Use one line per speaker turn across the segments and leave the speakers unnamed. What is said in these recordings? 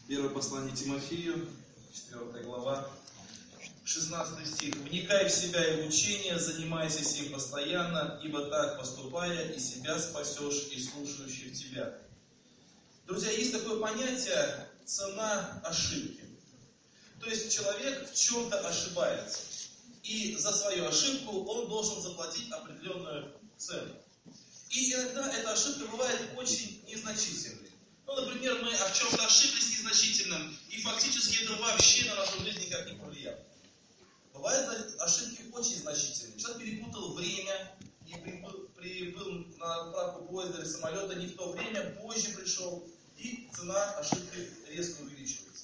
Первое послание Тимофею, 4 глава, 16 стих. «Вникай в себя и в учение, занимайся сим постоянно, ибо так поступая, и себя спасешь, и слушающих тебя». Друзья, есть такое понятие «цена ошибки». То есть человек в чем-то ошибается, и за свою ошибку он должен заплатить определенную цену. И иногда эта ошибка бывает очень незначительной. Ну, например, мы в чем-то ошиблись незначительным, и фактически это вообще на нашу жизнь никак не повлияло. Бывают ошибки очень значительные. Человек перепутал время и прибыл на отправку поезда или самолета не в то время, позже пришел, и цена ошибки резко увеличивается.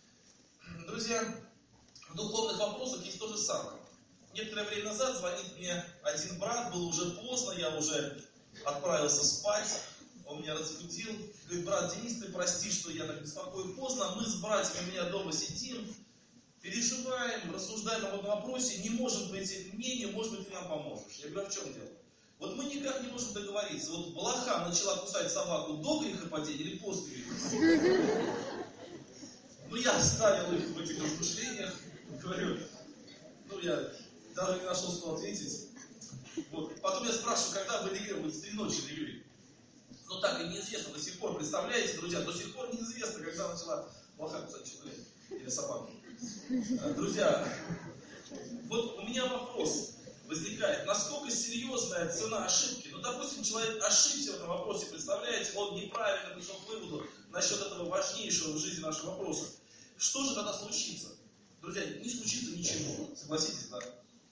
Друзья, в духовных вопросах есть то же самое. Некоторое время назад звонит мне один брат, было уже поздно, я уже отправился спать. Он меня разбудил, говорит: брат Денис, ты прости, что я так беспокою поздно. Мы с братьями у меня дома сидим, переживаем, рассуждаем об этом вопросе, не можем прийти к мнению, может быть, ты нам поможешь. Я говорю: а в чем дело? Вот мы никак не можем договориться. Вот блоха начала кусать собаку до грехопадения или после грехопадения? Ну, я оставил их в этих размышлениях, говорю, я даже не нашел, что ответить. Вот. Потом я спрашиваю, когда вы легли, вы 3 ночи легли. Но так и неизвестно до сих пор, представляете, друзья, до сих пор неизвестно, когда начала блоха кусать человека или собаку. Друзья, вот у меня вопрос возникает, насколько серьезная цена ошибки? Ну, допустим, человек ошибся в этом вопросе, представляете, он неправильно пришел к выводу насчет этого важнейшего в жизни нашего вопроса. Что же тогда случится? Друзья, не случится ничего, согласитесь, да?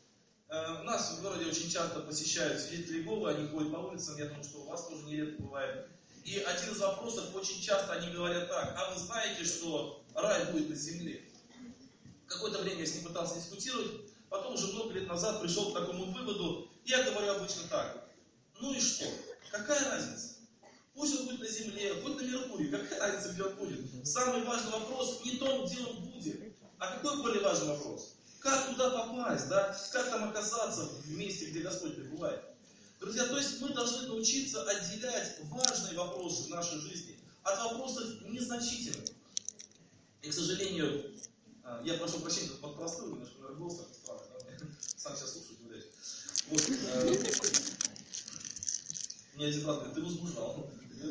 У нас в городе очень часто посещают свидетели Иеговы, они ходят по улицам, я думаю, что у вас тоже нередко бывает. И один из вопросов, очень часто они говорят так: а вы знаете, что рай будет на земле? Какое-то время я с ним пытался дискутировать, потом уже много лет назад пришел к такому выводу. Я говорю обычно так: ну и что? Какая разница? Пусть он будет на земле, хоть на Меркурии, какая разница, где он будет? Самый важный вопрос не то, где он будет, а какой более важный вопрос? Как туда попасть, да? Как там оказаться в месте, где Господь пребывает? Друзья, то есть мы должны научиться отделять важные вопросы в нашей жизни от вопросов незначительных. И, к сожалению, я прошу прощения, тут подпростыл, немножко голос так странный, да? Сам себя слушаю, гулять. Вот. Мне один брат говорит: ты возбуждал.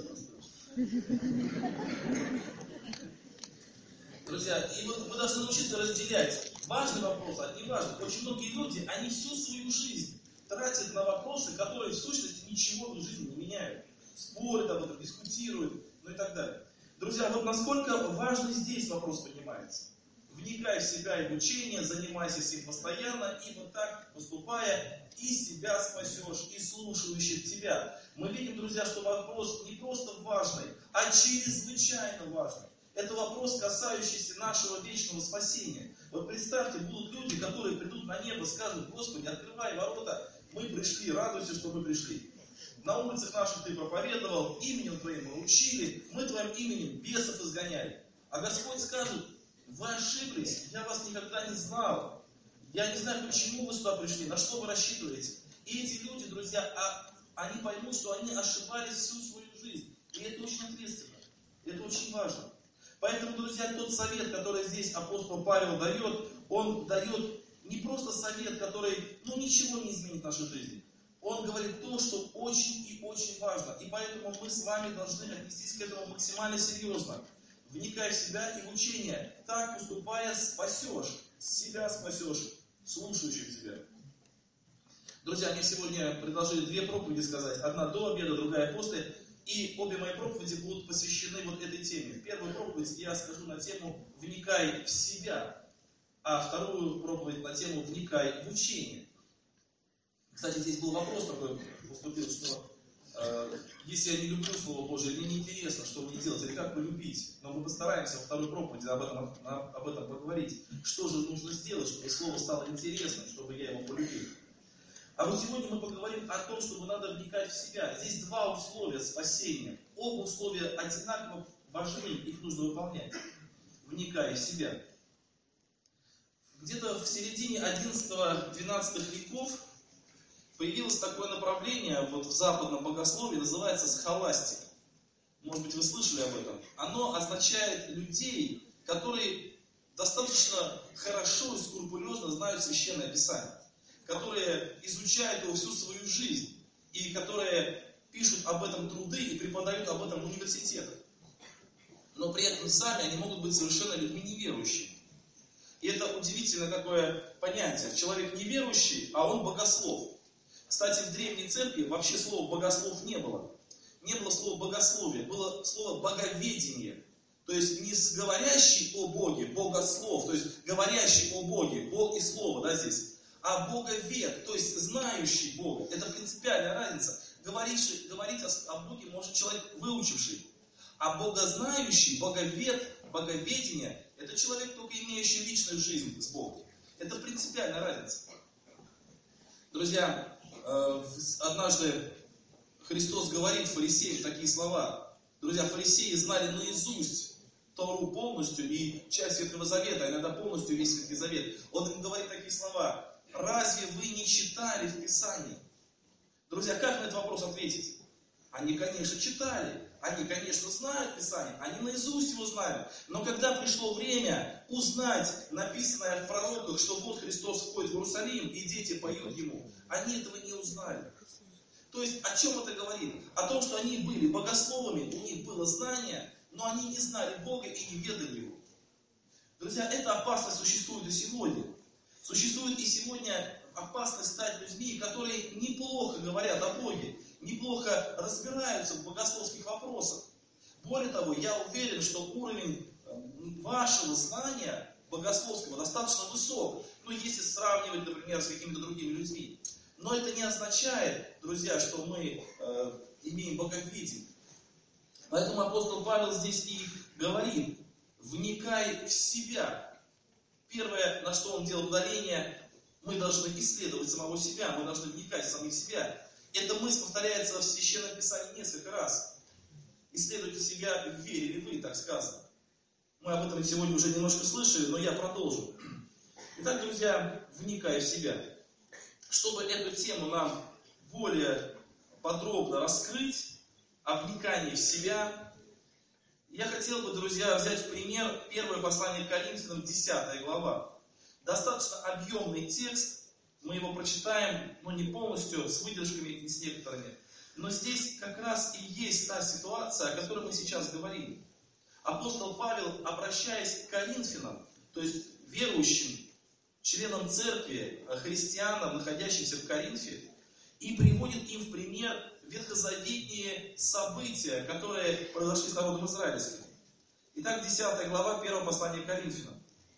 Друзья, и мы должны научиться разделять важный вопрос от неважных. Очень многие люди, они всю свою жизнь тратят на вопросы, которые в сущности ничего в их жизни не меняют. Спорят об этом, дискутируют, ну и так далее. Друзья, вот насколько важный здесь вопрос поднимается. Вникай в себя и в учение, занимайся сим постоянно, ибо так поступая, и себя спасешь, и слушающих тебя. Мы видим, друзья, что вопрос не просто важный, а чрезвычайно важный. Это вопрос, касающийся нашего вечного спасения. Вот представьте, будут люди, которые придут на небо, скажут: Господи, открывай ворота, мы пришли, радуйся, что мы пришли. На улицах наших ты проповедовал, именем Твоим мы учили, мы Твоим именем бесов изгоняли. А Господь скажет: вы ошиблись, я вас никогда не знал. Я не знаю, почему вы сюда пришли, на что вы рассчитываете. И эти люди, друзья, они поймут, что они ошибались всю свою жизнь. И это очень ответственно, это очень важно. Поэтому, друзья, тот совет, который здесь апостол Павел дает, он дает не просто совет, который, ничего не изменит в нашей жизни. Он говорит то, что очень и очень важно. И поэтому мы с вами должны отнестись к этому максимально серьезно. Вникай в себя и в учение. Так поступая, спасешь. Себя спасешь, слушающих тебя. Друзья, мне сегодня предложили 2 проповеди сказать. Одна до обеда, другая после. И обе мои проповеди будут посвящены вот этой теме. Первую проповедь я скажу на тему «Вникай в себя», а вторую проповедь на тему «Вникай в учение». Кстати, здесь был вопрос такой поступил, что если я не люблю Слово Божие, мне неинтересно, что мне делать, или как полюбить. Но мы постараемся во второй проповеди об этом поговорить. Что же нужно сделать, чтобы Слово стало интересным, чтобы я его полюбил. А вот сегодня мы поговорим о том, чтобы надо вникать в себя. Здесь 2 условия спасения. Оба условия одинаково важны, их нужно выполнять. Вникай в себя. Где-то в середине 11-12 веков появилось такое направление в западном богословии, называется схоластика. может быть, вы слышали об этом, оно означает людей, которые достаточно хорошо и скрупулезно знают Священное Писание, которые изучают его всю свою жизнь и которые пишут об этом труды и преподают об этом в университетах. Но при этом сами они могут быть совершенно людьми неверующими. И это удивительно такое понятие. Человек неверующий, а он богослов. Кстати, в Древней Церкви вообще слова богослов не было. Не было слова богословие, было слово боговедение. То есть не говорящий о Боге, богослов, то есть говорящий о Боге, Бог и Слово, да, здесь, а боговед, то есть знающий Бога. Это принципиальная разница. Говорить о Боге может человек выучивший, а богознающий, боговед, боговедение, это человек, только имеющий личную жизнь с Богом. Это принципиальная разница. Друзья, однажды Христос говорит фарисеям такие слова. Друзья, фарисеи знали наизусть Тору полностью и часть Ветхого Завета, а иногда полностью весь Ветхий Завет. Он им говорит такие слова. Разве вы не читали в Писании? Друзья, как на этот вопрос ответить? Они, конечно, читали. Они, конечно, знают Писание. Они наизусть его знают. Но когда пришло время узнать написанное в пророках, что вот Христос входит в Иерусалим и дети поют ему, они этого не узнали. То есть, о чем это говорит? О том, что они были богословами, у них было знание, но они не знали Бога и не ведали Его. Друзья, эта опасность существует и сегодня. Существует и сегодня опасность стать людьми, которые неплохо говорят о Боге, неплохо разбираются в богословских вопросах. Более того, я уверен, что уровень вашего знания богословского достаточно высок, если сравнивать, например, с какими-то другими людьми. Но это не означает, друзья, что мы имеем боговедение. Поэтому апостол Павел здесь и говорит, вникай в себя. Первое, на что он делает ударение, мы должны исследовать самого себя, мы должны вникать в самих себя. Эта мысль повторяется в Священном Писании несколько раз. Исследуйте себя, верили вы, так сказано. Мы об этом сегодня уже немножко слышали, но я продолжу. Итак, друзья, вникай в себя. Чтобы эту тему нам более подробно раскрыть, о вникании в себя, я хотел бы, друзья, взять в пример первое послание к Коринфянам, 10 глава. Достаточно объемный текст, мы его прочитаем, но не полностью, с выдержками и с некоторыми. Но здесь как раз и есть та ситуация, о которой мы сейчас говорим. Апостол Павел, обращаясь к Коринфянам, то есть верующим, членам церкви, христианам, находящимся в Коринфе, и приводит им в пример ветхозаветные события, которые произошли с народом израильским. Итак, 10 глава 1 послания к Коринфянам.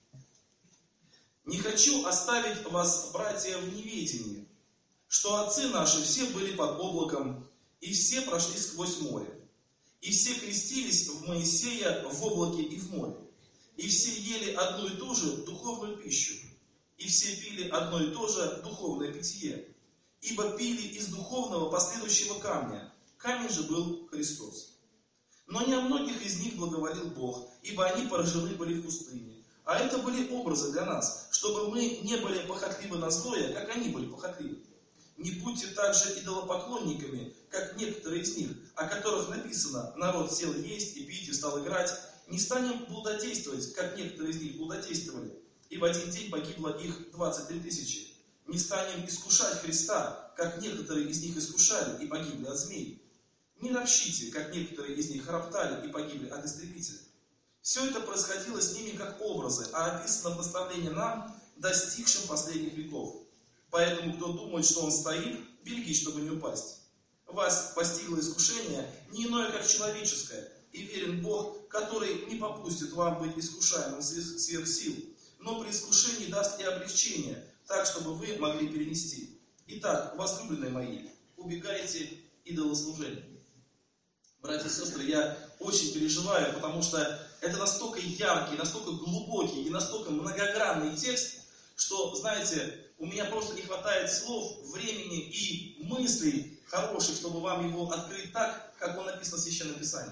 «Не хочу оставить вас, братья, в неведении, что отцы наши все были под облаком, и все прошли сквозь море, и все крестились в Моисея в облаке и в море, и все ели одну и ту же духовную пищу, и все пили одно и то же духовное питье, ибо пили из духовного последующего камня, камень же был Христос. Но не о многих из них благоволил Бог, ибо они поражены были в пустыне. А это были образы для нас, чтобы мы не были похотливы на злое, как они были похотливы. Не будьте также идолопоклонниками, как некоторые из них, о которых написано: народ сел есть и пить и стал играть. Не станем блудодействовать, как некоторые из них блудодействовали, и в один день погибло их 23 тысячи. Не станем искушать Христа, как некоторые из них искушали и погибли от змей. Не ропщите, как некоторые из них роптали и погибли от истребителя. Все это происходило с ними как образы, а описано в наставлении нам, достигшим последних веков. Поэтому, кто думает, что он стоит, берегись, чтобы не упасть. Вас постигло искушение не иное, как человеческое, и верен Бог, который не попустит вам быть искушаемым сверх сил, но при искушении даст и облегчение, так, чтобы вы могли перенести. Итак, возлюбленные мои, убегайте идолослужения». Братья и сестры, я очень переживаю, потому что это настолько яркий, настолько глубокий и настолько многогранный текст, что, знаете, у меня просто не хватает слов, времени и мыслей хороших, чтобы вам его открыть так, как он написан в Священном Писании.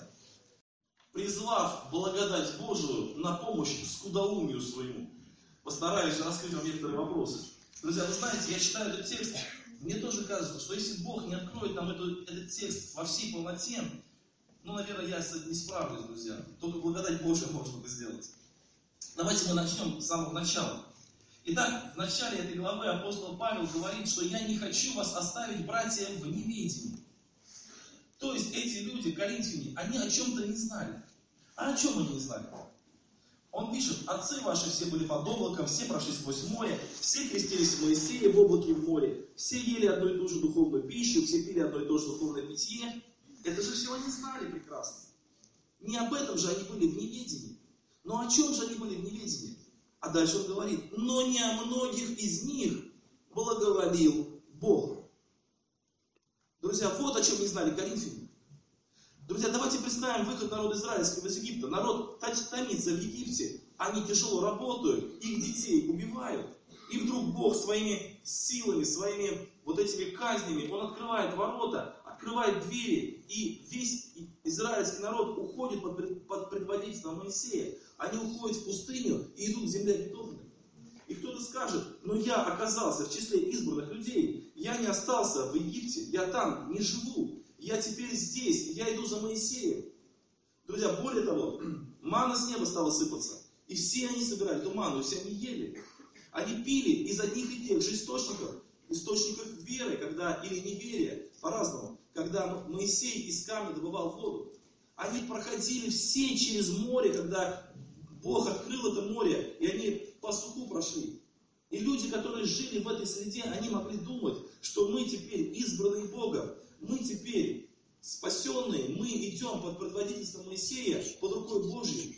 Призвав благодать Божию на помощь скудоумию своему, постараюсь раскрыть вам некоторые вопросы. Друзья, вы знаете, я читаю этот текст, мне тоже кажется, что если Бог не откроет нам этот текст во всей полноте, Ну, наверное, я с этим не справлюсь, друзья. Только благодать Божия можно это сделать. Давайте мы начнем с самого начала. Итак, в начале этой главы апостол Павел говорит, что я не хочу вас оставить, братья, в неведении. То есть эти люди, коринфяне, они о чем-то не знали. А о чем они не знали? Он пишет: отцы ваши все были под облаком, все прошли сквозь море, все крестились в Моисее в облаке в море, все ели одну и ту же духовную пищу, все пили одно и то же духовное питье. Это же все они знали прекрасно. Не об этом же они были в неведении. Но о чем же они были в неведении? А дальше он говорит: но не о многих из них благоволил Бог. Друзья, вот о чем не знали коринфяне. Друзья, давайте представим выход народа израильского из Египта. Народ томится в Египте, они тяжело работают, их детей убивают. И вдруг Бог своими силами, своими вот этими казнями, Он открывает ворота, открывает двери, и весь израильский народ уходит под предводительством Моисея. Они уходят в пустыню и идут в землю обетованную. И кто-то скажет: но я оказался в числе избранных людей, я не остался в Египте, я там не живу, я теперь здесь, я иду за Моисеем. Друзья, более того, манна с неба стала сыпаться, и все они собирали эту манну, все они ели. Они пили из одних и тех же источников веры, или неверия, по-разному, когда Моисей из камня добывал воду. Они проходили все через море, когда Бог открыл это море, и они по суху прошли. И люди, которые жили в этой среде, они могли думать, что мы теперь избранные Богом, мы теперь спасенные, мы идем под предводительством Моисея, под рукой Божьей.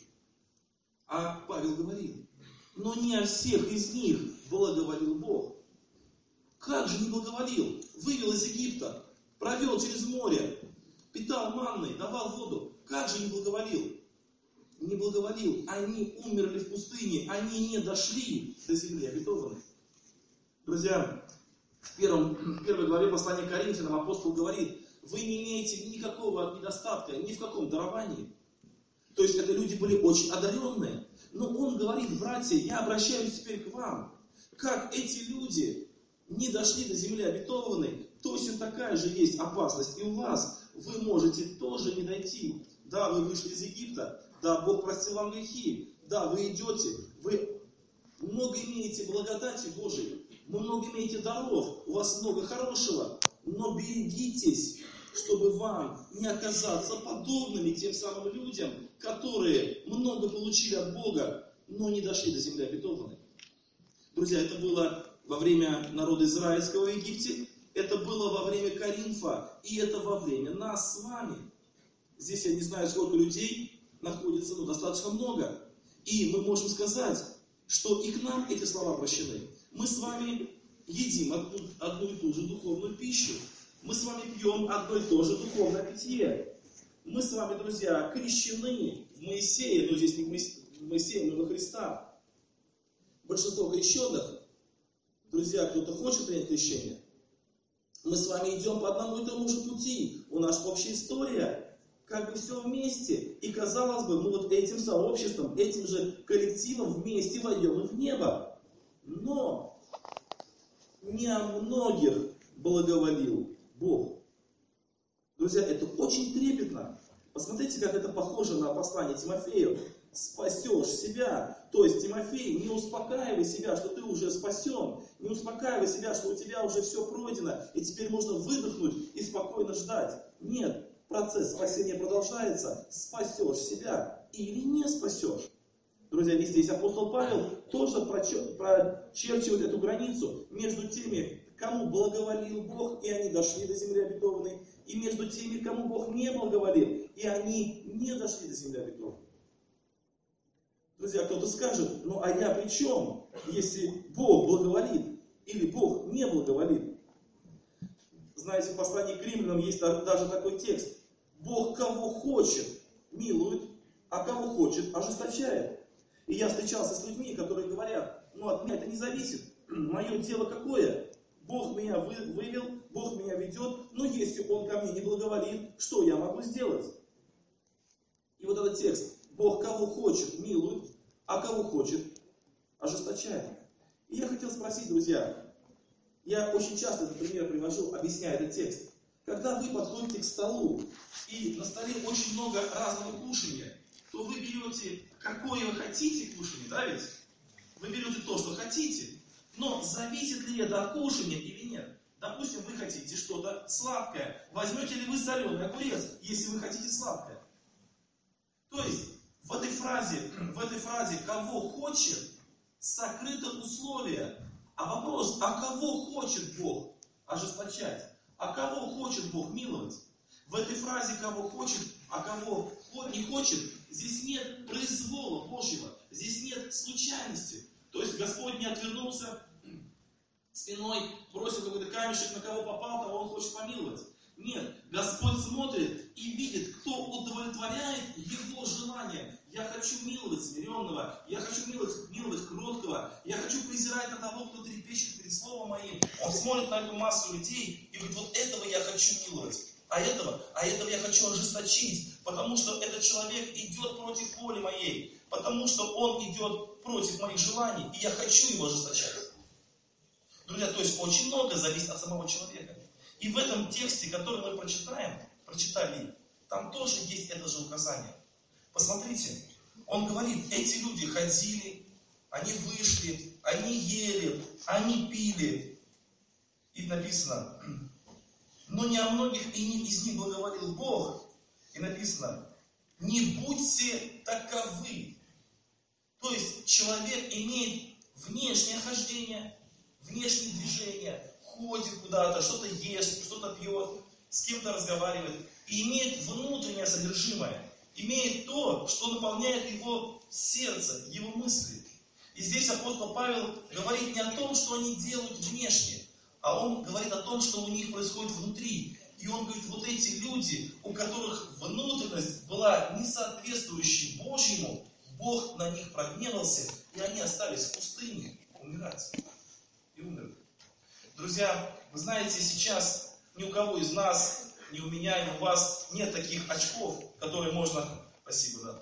А Павел говорит: но не о всех из них благоволил Бог. Как же не благоволил? Вывел из Египта, провел через море, питал манной, давал воду. Как же не благоволил? Не благоволил. Они умерли в пустыне, они не дошли до земли обетованной. Друзья, в первой главе послания к Коринфянам апостол говорит: вы не имеете никакого недостатка ни в каком даровании. То есть это люди были очень одаренные. Но он говорит: братья, я обращаюсь теперь к вам. Как эти люди не дошли до земли обетованной, точно такая же есть опасность и у вас. Вы можете тоже не дойти. Да, вы вышли из Египта, да, Бог простил вам грехи, да, вы идете, вы много имеете благодати Божией, вы много имеете даров, у вас много хорошего, но берегитесь, чтобы вам не оказаться подобными тем самым людям, которые много получили от Бога, но не дошли до земли обетованной. Друзья, это было во время народа израильского в Египте, это было во время Коринфа, и это во время нас с вами. Здесь я не знаю, сколько людей находится, но достаточно много. И мы можем сказать, что и к нам эти слова обращены. Мы с вами едим одну и ту же духовную пищу. Мы с вами пьем одно и то же духовное питье. Мы с вами, друзья, крещены в Моисея, но здесь не в Моисея, но во Христа. Большинство крещенных, друзья, кто-то хочет принять крещение, мы с вами идем по одному и тому же пути. У нас общая история. Как бы все вместе. И казалось бы, мы вот этим сообществом, этим же коллективом вместе войдем и в небо. Но не о многих благоволил Бог. Друзья, это очень трепетно. Посмотрите, как это похоже на послание Тимофею. Спасешь себя. То есть, Тимофей, не успокаивай себя, что ты уже спасен. Не успокаивай себя, что у тебя уже все пройдено. И теперь можно выдохнуть и спокойно ждать. Нет. Процесс спасения продолжается. Спасешь себя или не спасешь. Друзья, ведь здесь апостол Павел тоже прочерчивает эту границу между теми, кому благоволил Бог, и они дошли до земли обетованной, и между теми, кому Бог не благоволил, и они не дошли до земли обетованной. Друзья, кто-то скажет: ну а я при чем, если Бог благоволит или Бог не благоволит? Знаете, в послании к римлянам есть даже такой текст. Бог кого хочет милует, а кого хочет ожесточает. И я встречался с людьми, которые говорят: ну от меня это не зависит. Мое дело какое? Бог меня вывел, Бог меня ведет, но если Он ко мне не благоволит, что я могу сделать? И вот этот текст. Бог кого хочет милует, а кого хочет ожесточает. И я хотел спросить, друзья, я очень часто этот пример привожу, объясняя этот текст. когда вы подходите к столу, и на столе очень много разного кушания, то вы берете, какое вы хотите кушание, да ведь? Вы берете то, что хотите, но зависит ли это от кушания или нет? Допустим, вы хотите что-то сладкое. Возьмете ли вы соленый огурец, если вы хотите сладкое? То есть, в этой фразе «кого хочет» сокрыто условие. А вопрос, а кого хочет Бог ожесточать? А кого хочет Бог миловать? В этой фразе «кого хочет», а кого не хочет, здесь нет произвола Божьего, здесь нет случайности. То есть Господь не отвернулся спиной, бросил какой-то камешек, на кого попал, кого Он хочет помиловать. Нет, Господь смотрит и видит, кто удовлетворяет Его желание. Я хочу миловать смиренного, я хочу миловать кроткого, я хочу презирать на того, кто трепещет перед Словом Моим. Он смотрит на эту массу людей и говорит, вот этого я хочу миловать, а этого я хочу ожесточить, потому что этот человек идет против воли моей, потому что он идет против моих желаний, и я хочу его ожесточать. Друзья, то есть очень много зависит от самого человека. И в этом тексте, который мы прочитали, там тоже есть это же указание. Посмотрите, он говорит, эти люди ходили, они вышли, они ели, они пили. И написано, но не о многих из них благоволил Бог. И написано, не будьте таковы. То есть человек имеет внешнее хождение, внешнее движение, ходит куда-то, что-то ест, что-то пьет, с кем-то разговаривает, и имеет внутреннее содержимое, имеет то, что наполняет его сердце, его мысли. И здесь апостол Павел говорит не о том, что они делают внешне, а он говорит о том, что у них происходит внутри. И он говорит, вот эти люди, у которых внутренность была не соответствующей Божьему, Бог на них прогневался, и они остались в пустыне умирать. И умерли. Друзья, вы знаете, сейчас ни у кого из нас, ни у меня, ни у вас нет таких очков, которые можно... Спасибо, да.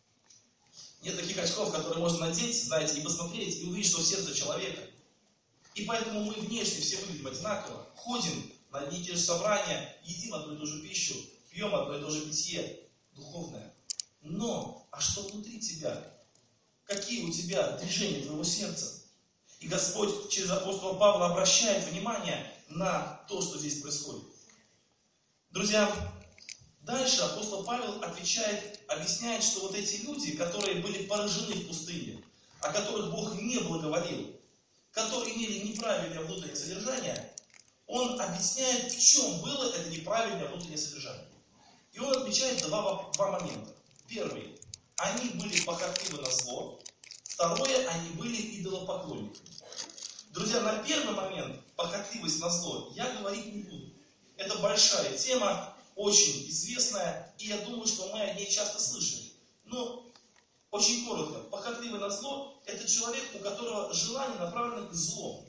Нет таких очков, которые можно надеть, знаете, и посмотреть, и увидеть, что в сердце человека. И поэтому мы внешне все выглядим одинаково. Ходим на одни и те же собрания, едим одну и ту же пищу, пьем одно и то же питье, духовное. Но, а что внутри тебя? Какие у тебя движения твоего сердца? И Господь через апостола Павла обращает внимание на то, что здесь происходит. Друзья, дальше апостол Павел объясняет, что вот эти люди, которые были поражены в пустыне, о которых Бог не благоволил, которые имели неправильное внутреннее содержание, он объясняет, в чем было это неправильное внутреннее содержание. И он отмечает два момента. Первый. Они были похотливы на зло. Второе. Они были идолопоклонниками. Друзья, на первый момент, похотливость на зло, я говорить не буду. Это большая тема, очень известная, и я думаю, что мы о ней часто слышим. Но очень коротко. Похотливый на зло – это человек, у которого желание направлено к злу.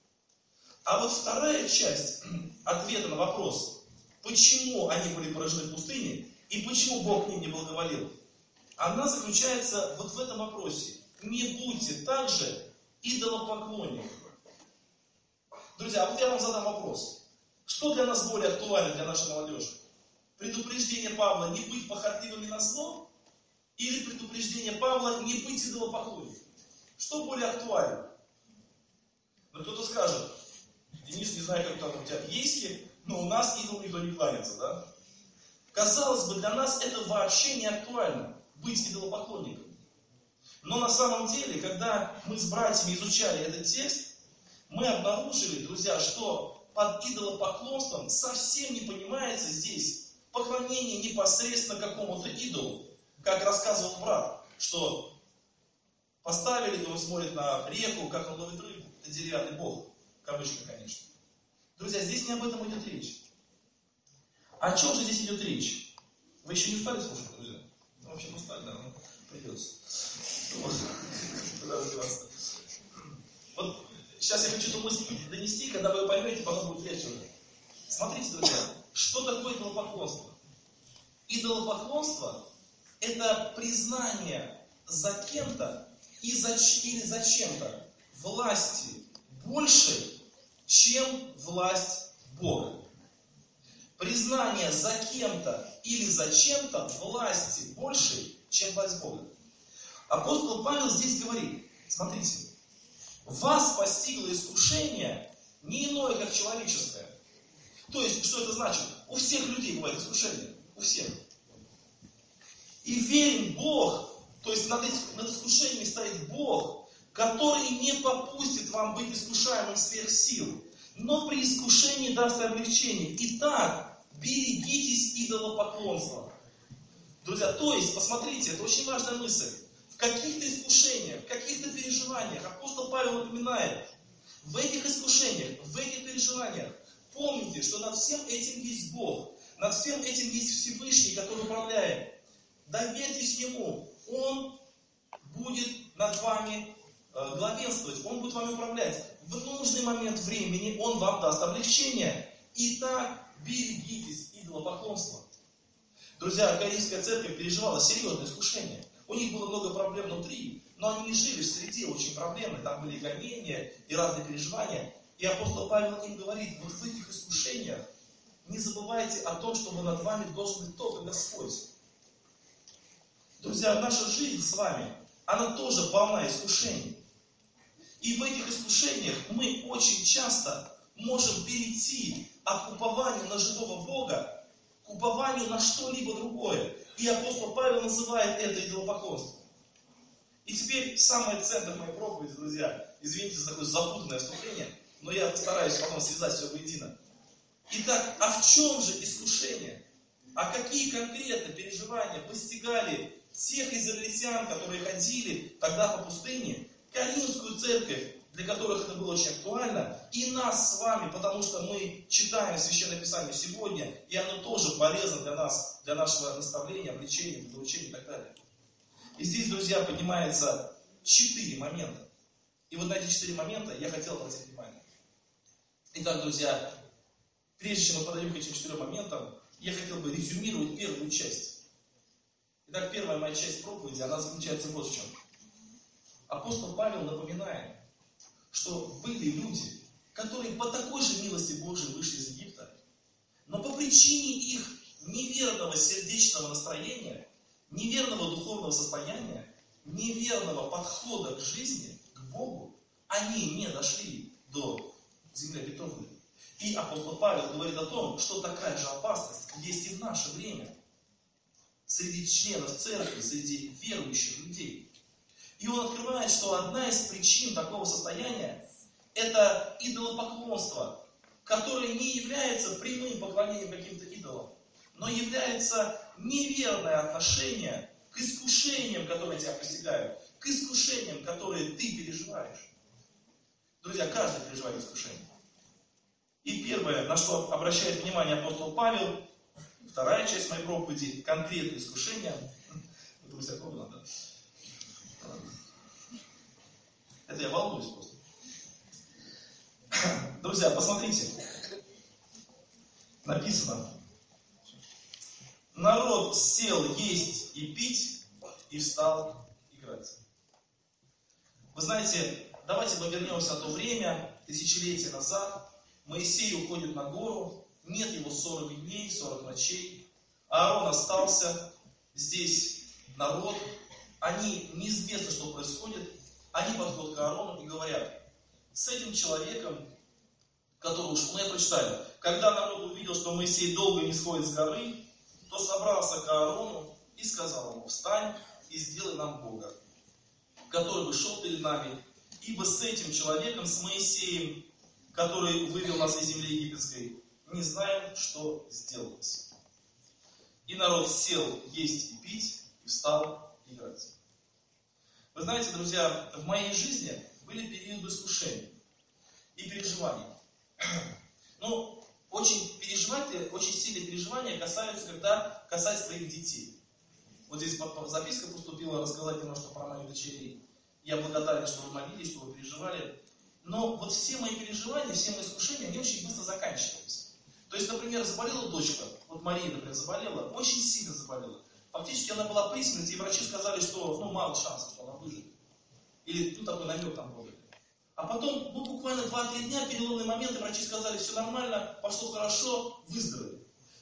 А вот вторая часть ответа на вопрос, почему они были поражены в пустыне и почему Бог к ним не благоволил, она заключается вот в этом вопросе. Не будьте также идолопоклонниками. Друзья, вот я вам задам вопрос. Что для нас более актуально, для нашей молодежи? Предупреждение Павла не быть похотливыми на зло или предупреждение Павла не быть идолопоклонниками? Что более актуально? Но кто-то скажет, Денис, не знаю, как там у тебя в Ейске, но у нас идол никто не кланяется, да? Казалось бы, для нас это вообще не актуально, быть идолопоклонником. Но на самом деле, когда мы с братьями изучали этот текст, мы обнаружили, друзья, что под идолопоклонством совсем не понимается здесь поклонение непосредственно какому-то идолу. Как рассказывал брат, что поставили, и он смотрит на реку, как он ловит рыбу. Это деревянный бог. В кавычках, конечно. Друзья, здесь не об этом идет речь. О чем же здесь идет речь? Вы еще не устали слушать, друзья? Ну, вообще устали, да, но придется. Куда раздеваться? Вот сейчас я хочу эту мысль донести, когда вы поймете, потом будет легче уже. Смотрите, друзья, что такое идолопоклонство? Идолопоклонство – это признание за кем-то или за чем-то власти больше, чем власть Бога. признание за кем-то или за чем-то власти большей, чем власть Бога. Апостол Павел здесь говорит, смотрите, вас постигло искушение не иное, как человеческое. То есть, что это значит? У всех людей бывает искушение. У всех. И верен Бог, то есть над искушениями стоит Бог, который не попустит вам быть искушаемым сверх сил, но при искушении даст облегчение. Итак, берегитесь идолопоклонства. Друзья, то есть, посмотрите, это очень важная мысль. В каких-то искушениях, в каких-то переживаниях апостол Павел напоминает, в этих искушениях, в этих переживаниях, помните, что над всем этим есть Бог, над всем этим есть Всевышний, который управляет. Доверьтесь Ему, Он будет над вами главенствовать, Он будет вами управлять. В нужный момент времени Он вам даст облегчение. Итак, берегитесь идолопоклонства. Друзья, Коринфская церковь переживала серьезное искушение. У них было много проблем внутри, но они не жили в среде очень проблемной. Там были гонения и разные переживания. И апостол Павел им говорит, вот в этих искушениях не забывайте о том, что над вами должен быть только Господь. Друзья, наша жизнь с вами, она тоже полна искушений. И в этих искушениях мы очень часто можем перейти от упования на живого Бога к упованию на что-либо другое. И апостол Павел называет это идолопоклонством. И теперь самый центр моей проповеди, друзья, извините за такое запутанное вступление, но я постараюсь потом связать все воедино. Итак, а в чем же искушение? А какие конкретно переживания постигали тех израильтян, которые ходили тогда по пустыне, Коринфскую церковь, для которых это было очень актуально, и нас с вами, потому что мы читаем Священное Писание сегодня, и оно тоже полезно для нас, для нашего наставления, обличения, научения и так далее. И здесь, друзья, поднимается 4 момента. И вот на эти 4 момента я хотел обратить внимание. Итак, друзья, прежде чем мы подойдем к этим 4 моментам, я хотел бы резюмировать первую часть. Итак, первая моя часть проповеди, она заключается вот в чем. Апостол Павел напоминает, что были люди, которые по такой же милости Божией вышли из Египта, но по причине их неверного сердечного настроения, неверного духовного состояния, неверного подхода к жизни, к Богу, они не дошли до земли обетованной. И апостол Павел говорит о том, что такая же опасность есть и в наше время среди членов церкви, среди верующих людей. И он открывает, что одна из причин такого состояния – это идолопоклонство, которое не является прямым поклонением каким-то идолам, но является неверное отношение к искушениям, которые тебя постигают, к искушениям, которые ты переживаешь. Друзья, каждый переживает искушение. И первое, на что обращает внимание апостол Павел, вторая часть моей проповеди, конкретные искушения. Друзья, помню, надо. Это я волнуюсь просто. Друзья, посмотрите. Написано. Народ сел есть и пить, и встал играть. Вы знаете, давайте мы вернемся на то время, тысячелетия назад. Моисей уходит на гору, нет его 40 дней, 40 ночей. Аарон остался, здесь народ. Они неизвестно, что происходит. Они подходят к Аарону и говорят, с этим человеком, который ушел, я прочитаю, когда народ увидел, что Моисей долго не сходит с горы, то собрался к Аарону и сказал ему, встань и сделай нам Бога, который бы шел перед нами, ибо с этим человеком, с Моисеем, который вывел нас из земли египетской, не знаем, что сделалось. И народ сел есть и пить, и встал играть. Вы знаете, друзья, в моей жизни были периоды искушений и переживаний. Но очень сильные переживания когда касаются твоих детей. Вот здесь записка поступила, рассказать немножко про моих дочерей. Я благодарен, что вы молились, что вы переживали. Но вот все мои переживания, все мои искушения, они очень быстро заканчивались. То есть, например, заболела дочка, вот Мария, например, заболела, очень сильно заболела. Фактически она была при смерти, и врачи сказали, что мало шансов, что она выживет. Или такой намек там был. А потом, буквально 2-3 дня, переломные моменты, врачи сказали, все нормально, пошло хорошо, выздоровели.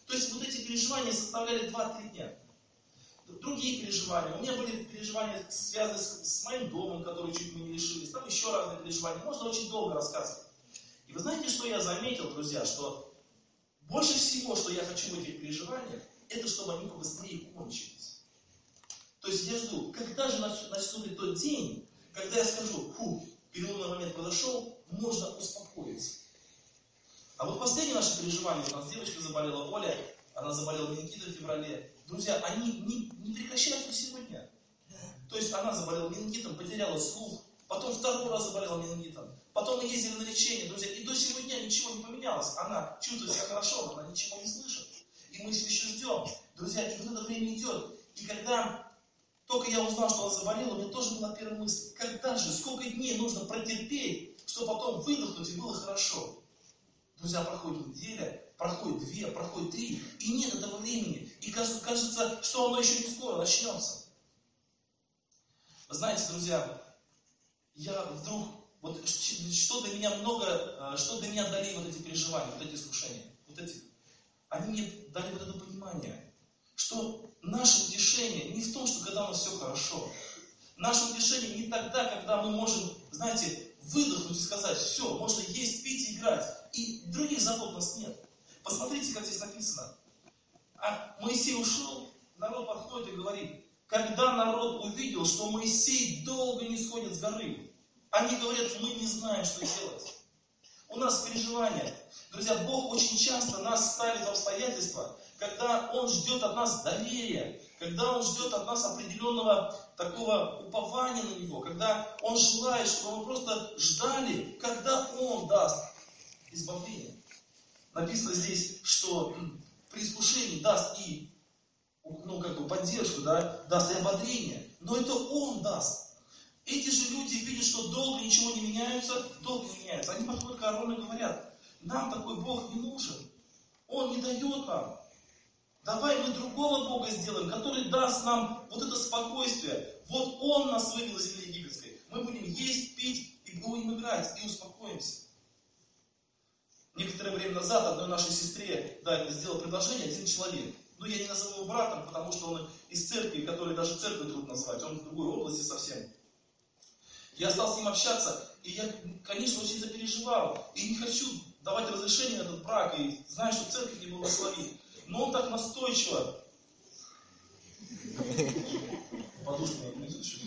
То есть вот эти переживания составляли 2-3 дня. Другие переживания. У меня были переживания, связанные с моим домом, которые чуть мы не лишились. Там еще разные переживания. Можно очень долго рассказывать. И вы знаете, что я заметил, друзья, что больше всего, что я хочу в этих переживаниях, это чтобы они побыстрее кончились. То есть я жду, когда же наступит тот день, когда я скажу, переломный момент произошел, можно успокоиться. А вот последнее наше переживание, у нас девочка заболела, Оля, она заболела менингитом в феврале. Друзья, они не прекращаются сегодня. То есть она заболела менингитом, потеряла слух, потом 2-й раз заболела менингитом, потом мы ездили на лечение, друзья, и до сегодня ничего не поменялось. Она чувствует себя хорошо, но она ничего не слышит. И мы все еще ждем. Друзья, и вот это время идет. И когда только я узнал, что она заболела, у меня тоже была первая мысль, когда же, сколько дней нужно протерпеть, чтобы потом выдохнуть и было хорошо. Друзья, проходит неделя, проходит 2, проходит 3, и нет этого времени. И кажется, что оно еще не скоро начнется. Вы знаете, друзья, я вдруг, вот что для меня дали вот эти переживания, вот эти искушения, вот эти, они мне дали вот это понимание, что наше утешение не в том, что когда у нас все хорошо. Наше утешение не тогда, когда мы можем, знаете, выдохнуть и сказать, все, можно есть, пить и играть. И других забот у нас нет. Посмотрите, как здесь написано. А Моисей ушел, народ подходит и говорит, когда народ увидел, что Моисей долго не сходит с горы, они говорят, мы не знаем, что делать. У нас переживания. Друзья, Бог очень часто нас ставит в обстоятельства, когда Он ждет от нас доверия, когда Он ждет от нас определенного такого упования на Него, когда Он желает, чтобы мы просто ждали, когда Он даст избавление. Написано здесь, что при искушении даст и поддержку, даст и ободрение, но это Он даст. Эти же люди видят, что долго ничего не меняется, долго не меняется. Они подходят к Аарону и говорят, нам такой Бог не нужен, Он не дает нам. Давай мы другого Бога сделаем, который даст нам вот это спокойствие. Вот Он нас вывел из земли египетской. Мы будем есть, пить и будем играть, и успокоимся. Некоторое время назад одной нашей сестре сделал предложение один человек. Но я не назову его братом, потому что он из церкви, которой даже церковь трудно назвать. Он в другой области совсем. Я стал с ним общаться, и я, конечно, очень запереживал. И не хочу давать разрешение на этот брак, и знаю, что церковь не благословит. Но он так настойчиво. Подушку не принесешь?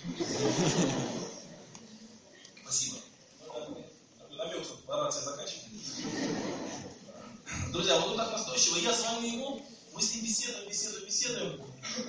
Спасибо. Намек, что пора тебя заканчивать. Друзья, вот он так настойчиво. Я звоню ему, мы с ним беседуем.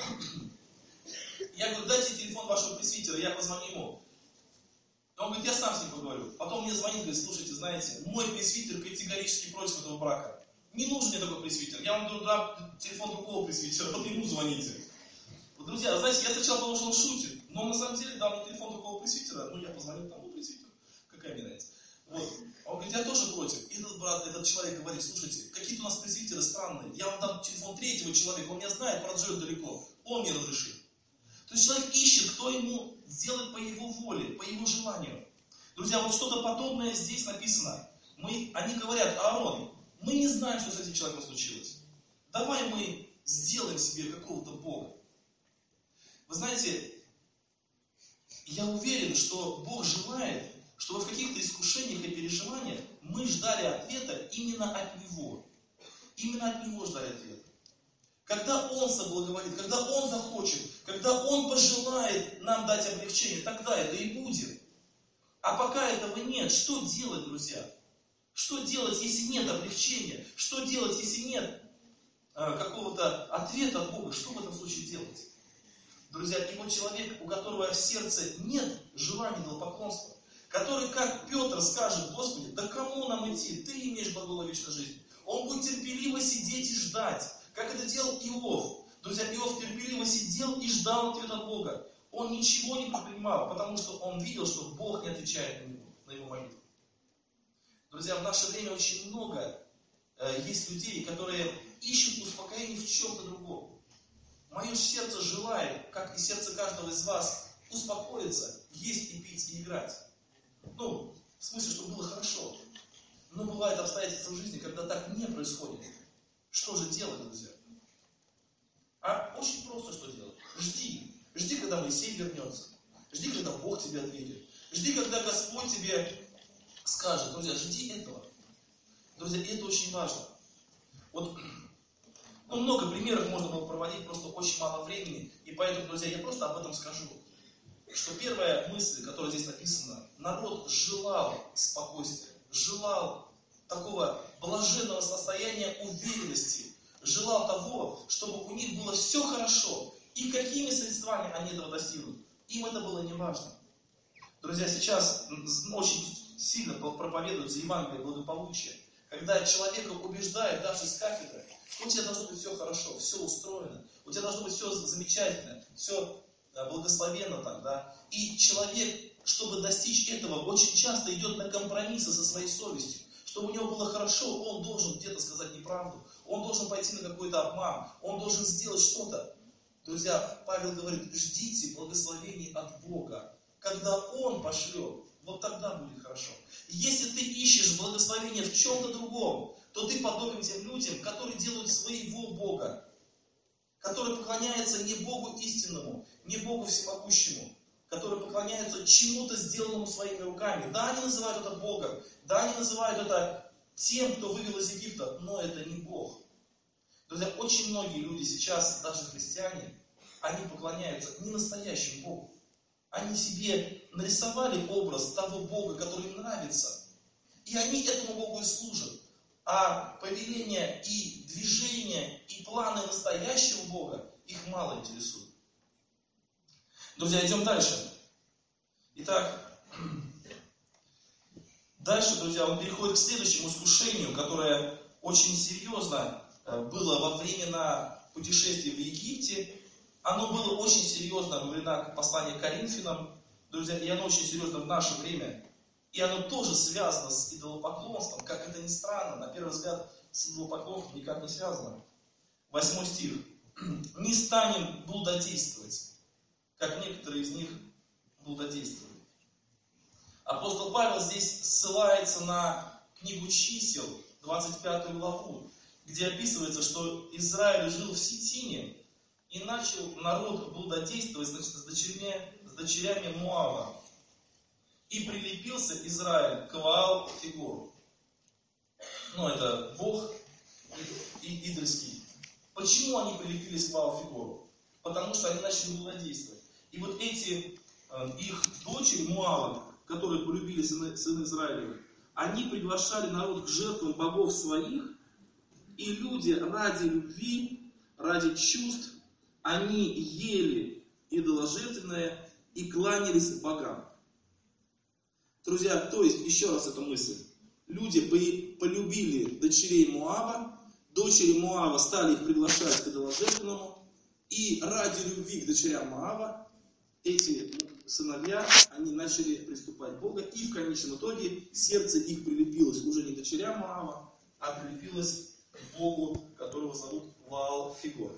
Я говорю, дайте телефон вашего пресвитера, я позвоню ему. Он говорит, я сам с ним поговорю. Потом мне звонит, говорит, слушайте, знаете, мой пресвитер категорически против этого брака. Не нужен мне такой пресвитер. Я вам дам телефон другого пресвитера, вот ему звоните. Вот, друзья, знаете, я сначала подумал, что он шутит, но на самом деле дал мне телефон другого пресвитера, я позвонил тому пресвитеру. Какая мне разница? Вот. Он говорит, я тоже против. И этот человек говорит, слушайте, какие-то у нас пресвитеры странные. Я вам дам телефон 3-го человека, он меня знает, правда живет далеко. Он мне разрешит. То есть человек ищет, кто ему сделает по его воле, по его желанию. Друзья, вот что-то подобное здесь написано. Они говорят, Аарон, мы не знаем, что с этим человеком случилось. Давай мы сделаем себе какого-то Бога. Вы знаете, я уверен, что Бог желает, чтобы в каких-то искушениях и переживаниях мы ждали ответа именно от Него. Именно от Него ждали ответа. Когда Он соблаговолит, когда Он захочет, когда Он пожелает нам дать облегчение, тогда это и будет. А пока этого нет, что делать, друзья? Что делать, если нет облегчения? Что делать, если нет какого-то ответа от Бога? Что в этом случае делать? Друзья, и вот человек, у которого в сердце нет желания идолопоклонства, который, как Петр, скажет, Господи, да кому нам идти? Ты имеешь глагол вечной жизни. Он будет терпеливо сидеть и ждать, как это делал Иов. Друзья, Иов терпеливо сидел и ждал ответа от Бога. Он ничего не предпринимал, потому что он видел, что Бог не отвечает на его молитву. Друзья, в наше время очень много есть людей, которые ищут успокоение в чем-то другом. Мое сердце желает, как и сердце каждого из вас, успокоиться, есть и пить, и играть. В смысле, чтобы было хорошо. Но бывают обстоятельства в жизни, когда так не происходит. Что же делать, друзья? Очень просто что делать. Жди. Жди, когда Моисей вернется. Жди, когда Бог тебе ответит. Жди, когда Господь тебе скажет. Друзья, жди этого. Друзья, это очень важно. Вот, много примеров можно было проводить, просто очень мало времени. И поэтому, друзья, я просто об этом скажу. Что первая мысль, которая здесь написана, народ желал спокойствия, желал такого блаженного состояния уверенности, желал того, чтобы у них было все хорошо. И какими средствами они этого достигнут, им это было не важно. Друзья, сейчас очень сильно проповедуется Евангелие благополучия. Когда человека убеждают даже с кафедры, у тебя должно быть все хорошо, все устроено, у тебя должно быть все замечательно, все благословенно там, да. И человек, чтобы достичь этого, очень часто идет на компромиссы со своей совестью. Чтобы у него было хорошо, он должен где-то сказать неправду, он должен пойти на какой-то обман, он должен сделать что-то. Друзья, Павел говорит, ждите благословений от Бога. Когда Он пошлет, вот тогда будет хорошо. Если ты ищешь благословения в чем-то другом, то ты подобен тем людям, которые делают своего Бога, которые поклоняются не Богу истинному, не Богу всемогущему, которые поклоняются чему-то сделанному своими руками. Да, они называют это Богом, да, они называют это тем, кто вывел из Египта, но это не Бог. Друзья, очень многие люди сейчас, даже христиане, они поклоняются не настоящему Богу. Они себе нарисовали образ того Бога, который им нравится. И они этому Богу и служат. А повеления и движения, и планы настоящего Бога их мало интересуют. Друзья, идем дальше. Итак, дальше, друзья, он переходит к следующему искушению, которое очень серьезно было во времена путешествия в Египте. Оно было очень серьезно во времена послания к Коринфянам, друзья, и оно очень серьезно в наше время. И оно тоже связано с идолопоклонством, как это ни странно, на первый взгляд с идолопоклонством никак не связано. 8 стих. «Не станем блудодействовать, как некоторые из них блудодействовали». Апостол Павел здесь ссылается на книгу Чисел, 25 главу, где описывается, что Израиль жил в Ситине, и начал народ блудодействовать с дочерями Моава. И прилепился Израиль к Ваал-Фигору. Это бог идольский. Почему они прилепились к Ваал-Фигору? Потому что они начали блудодействовать. И вот эти их дочери Моава, которые полюбили сыны Израилевы, они приглашали народ к жертвам богов своих, и люди ради любви, ради чувств, они ели идоложертвенное и кланялись богам. Друзья, то есть, еще раз эта мысль. Люди полюбили дочерей Моаба, дочери Моаба стали их приглашать к идоложертвенному, и ради любви к дочерям Моаба эти сыновья, они начали приступать к Богу, и в конечном итоге сердце их прилепилось уже не к дочерям Моаба, а прилепилось к Богу, которого зовут Ваал-Фигор.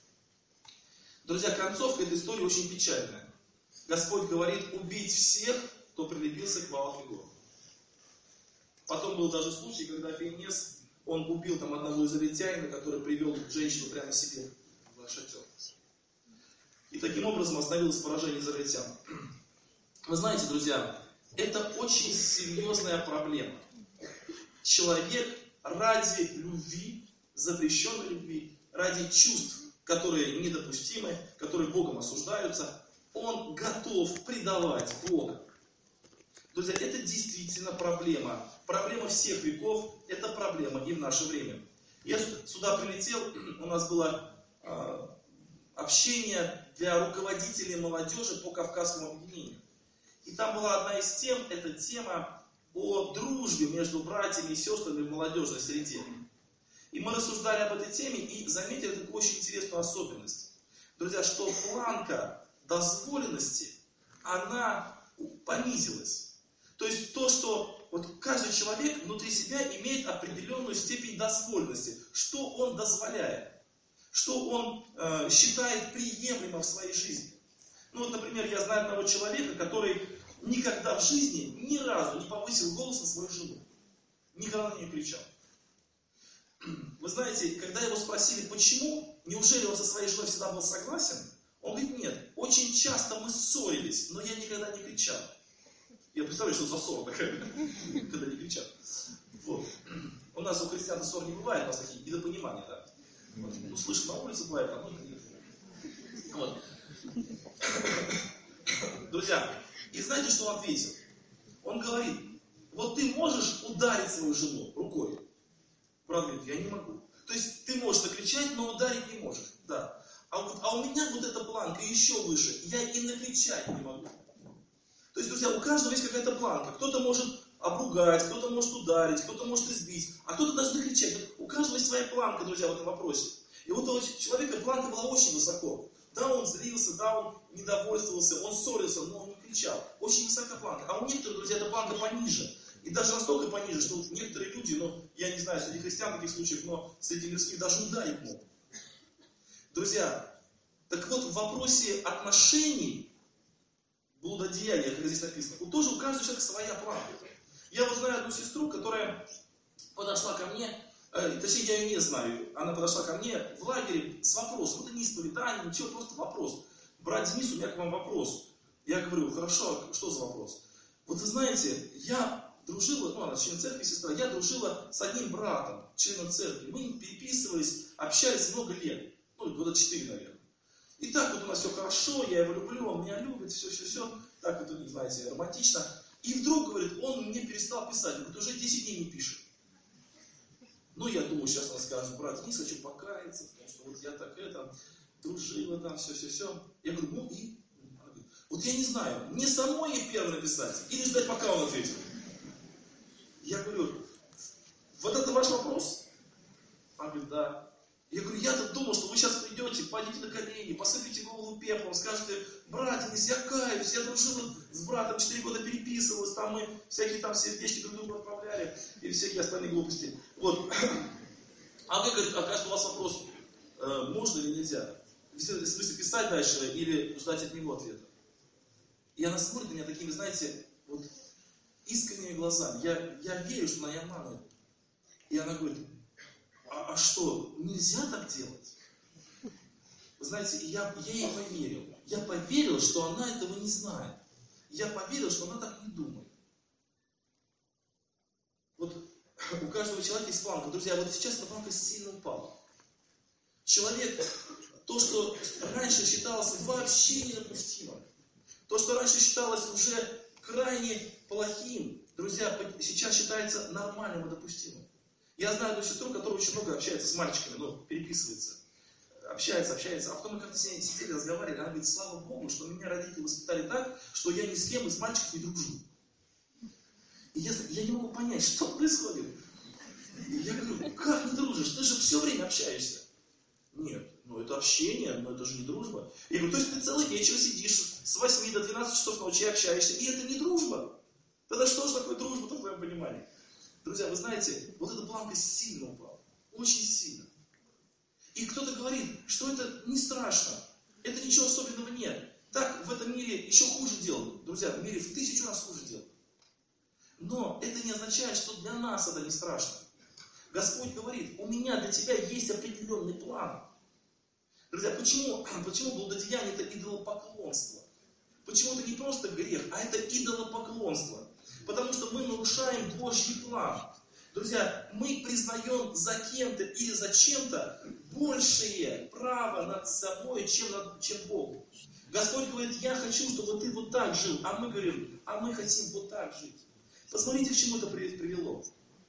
Друзья, концовка этой истории очень печальная. Господь говорит убить всех, кто прилепился к Ваал-Фигору. Потом был даже случай, когда Фиинес, он убил одного израильтянина, который привел женщину прямо себе в шатер. И таким образом остановилось поражение израильтян. Вы знаете, друзья, это очень серьезная проблема. Человек ради любви, запрещенной любви, ради чувств, которые недопустимы, которые Богом осуждаются, он готов предавать Бога. Друзья, это действительно проблема. Проблема всех веков, это проблема и в наше время. Я сюда прилетел, у нас было общение для руководителей молодежи по Кавказскому объединению. И там была одна из тем, это тема о дружбе между братьями и сестрами в молодежной среде. И мы рассуждали об этой теме и заметили такую очень интересную особенность. Друзья, что планка дозволенности, она понизилась. То есть то, что каждый человек внутри себя имеет определенную степень дозволенности, что он дозволяет, что он считает приемлемым в своей жизни. Например, я знаю одного человека, который никогда в жизни ни разу не повысил голос на свою жену. Никогда на нее кричал. вы знаете, когда его спросили, почему, неужели он со своей женой всегда был согласен, он говорит, нет, очень часто мы ссорились, но я никогда не кричал. Я представляю, что за ссора такая, когда не кричат. Вот. У нас у христиан ссор не бывает, у нас такие недопонимания, да. Вот. Ну, слышно, на улице бывает, а ну, нет. Вот. Друзья, и знаете, что он ответил? Он говорит, вот ты можешь ударить свою жену рукой? Брат говорит, я не могу. То есть ты можешь накричать, но ударить не можешь. Да. А у меня вот эта планка еще выше, я и накричать не могу. То есть, друзья, у каждого есть какая-то планка. Кто-то может обругать, кто-то может ударить, кто-то может избить, а кто-то даже накричать. Вот у каждого есть своя планка, друзья, в этом вопросе. И вот у человека планка была очень высоко. Да, он злился, да, он недовольствовался, он ссорился, но он не кричал. Очень высока планка. А у некоторых, друзья, эта планка пониже. И даже настолько пониже, что вот некоторые люди, ну, я не знаю, среди христиан в таких случаях, но среди мирских даже ударить могут. Друзья, так вот в вопросе отношений, блудодеяния, как здесь написано, у каждого человека своя планка. Я вот знаю одну сестру, которая подошла ко мне, точнее я ее не знаю, она подошла ко мне в лагере с вопросом, это не исповедание, ничего, просто вопрос. Брат Денис, у меня к вам вопрос. Я говорю, хорошо, что за вопрос? Вот вы знаете, я дружила, ну она член церкви, сестра, я дружила с одним братом, членом церкви. Мы переписывались, общались много лет, ну года 4, наверное. И так вот у нас все хорошо, я его люблю, он меня любит, все. Так вот, не знаете, романтично. И вдруг, говорит, он мне перестал писать, говорит, уже 10 дней не пишет. Ну, я думаю, сейчас он скажет, брат, не хочу покаяться, потому что вот я так дружила там, все. Я говорю, ну и? Вот я не знаю, мне самой ей первой написать, или ждать, пока он ответит. Я говорю, вот это ваш вопрос? Она говорит, да. Я говорю, я-то думал, что вы сейчас придете, пойдете на колени, посыпите голову пеплом, скажете, брат Денис, я каюсь, я дружила с братом, 4 года переписывалась, там мы всякие там сердечки друг другу отправляли, и всякие остальные глупости. Вот. А вы, говорит, оказывается, у вас вопрос, можно или нельзя? В смысле, писать дальше или ждать от него ответа? И она смотрит на меня такими, знаете, вот искренними глазами. Я верю, что она не обманывает. И она говорит, а что, нельзя так делать? Вы знаете, я ей поверил. Я поверил, что она этого не знает. Я поверил, что она так не думает. Вот у каждого человека есть планка. Друзья, вот сейчас эта планка сильно упала. Человек, то, что раньше считалось вообще недопустимым, то, что раньше считалось уже крайне плохим, друзья, сейчас считается нормальным и допустимым. Я знаю одну сестру, которая очень много общается с мальчиками, ну, переписывается. Общается, а потом мы как-то сидели, разговаривали, она говорит, слава Богу, что меня родители воспитали так, что я ни с кем из мальчиков не дружу. И я не могу понять, что происходит. И я говорю, как не дружишь? Ты же все время общаешься. Нет, ну это общение, но это же не дружба. Я говорю, то есть ты целый вечер сидишь с 8 до 12 часов ночи общаешься, и это не дружба? Тогда что же такое дружба, в твоем понимании? Друзья, вы знаете, вот эта планка сильно упала. Очень сильно. И кто-то говорит, что это не страшно. Это ничего особенного нет. Так в этом мире еще хуже делают. Друзья, в мире в 1000 раз хуже делают. Но это не означает, что для нас это не страшно. Господь говорит, у меня для тебя есть определенный план. Друзья, почему блудодеяние это идолопоклонство? Почему это не просто грех, а это идолопоклонство? Потому что мы нарушаем Божий план. Друзья, мы признаем за кем-то или за чем-то большее право над собой, чем Бог. Господь говорит, я хочу, чтобы ты вот так жил. А мы говорим, а мы хотим вот так жить. Посмотрите, к чему это привело.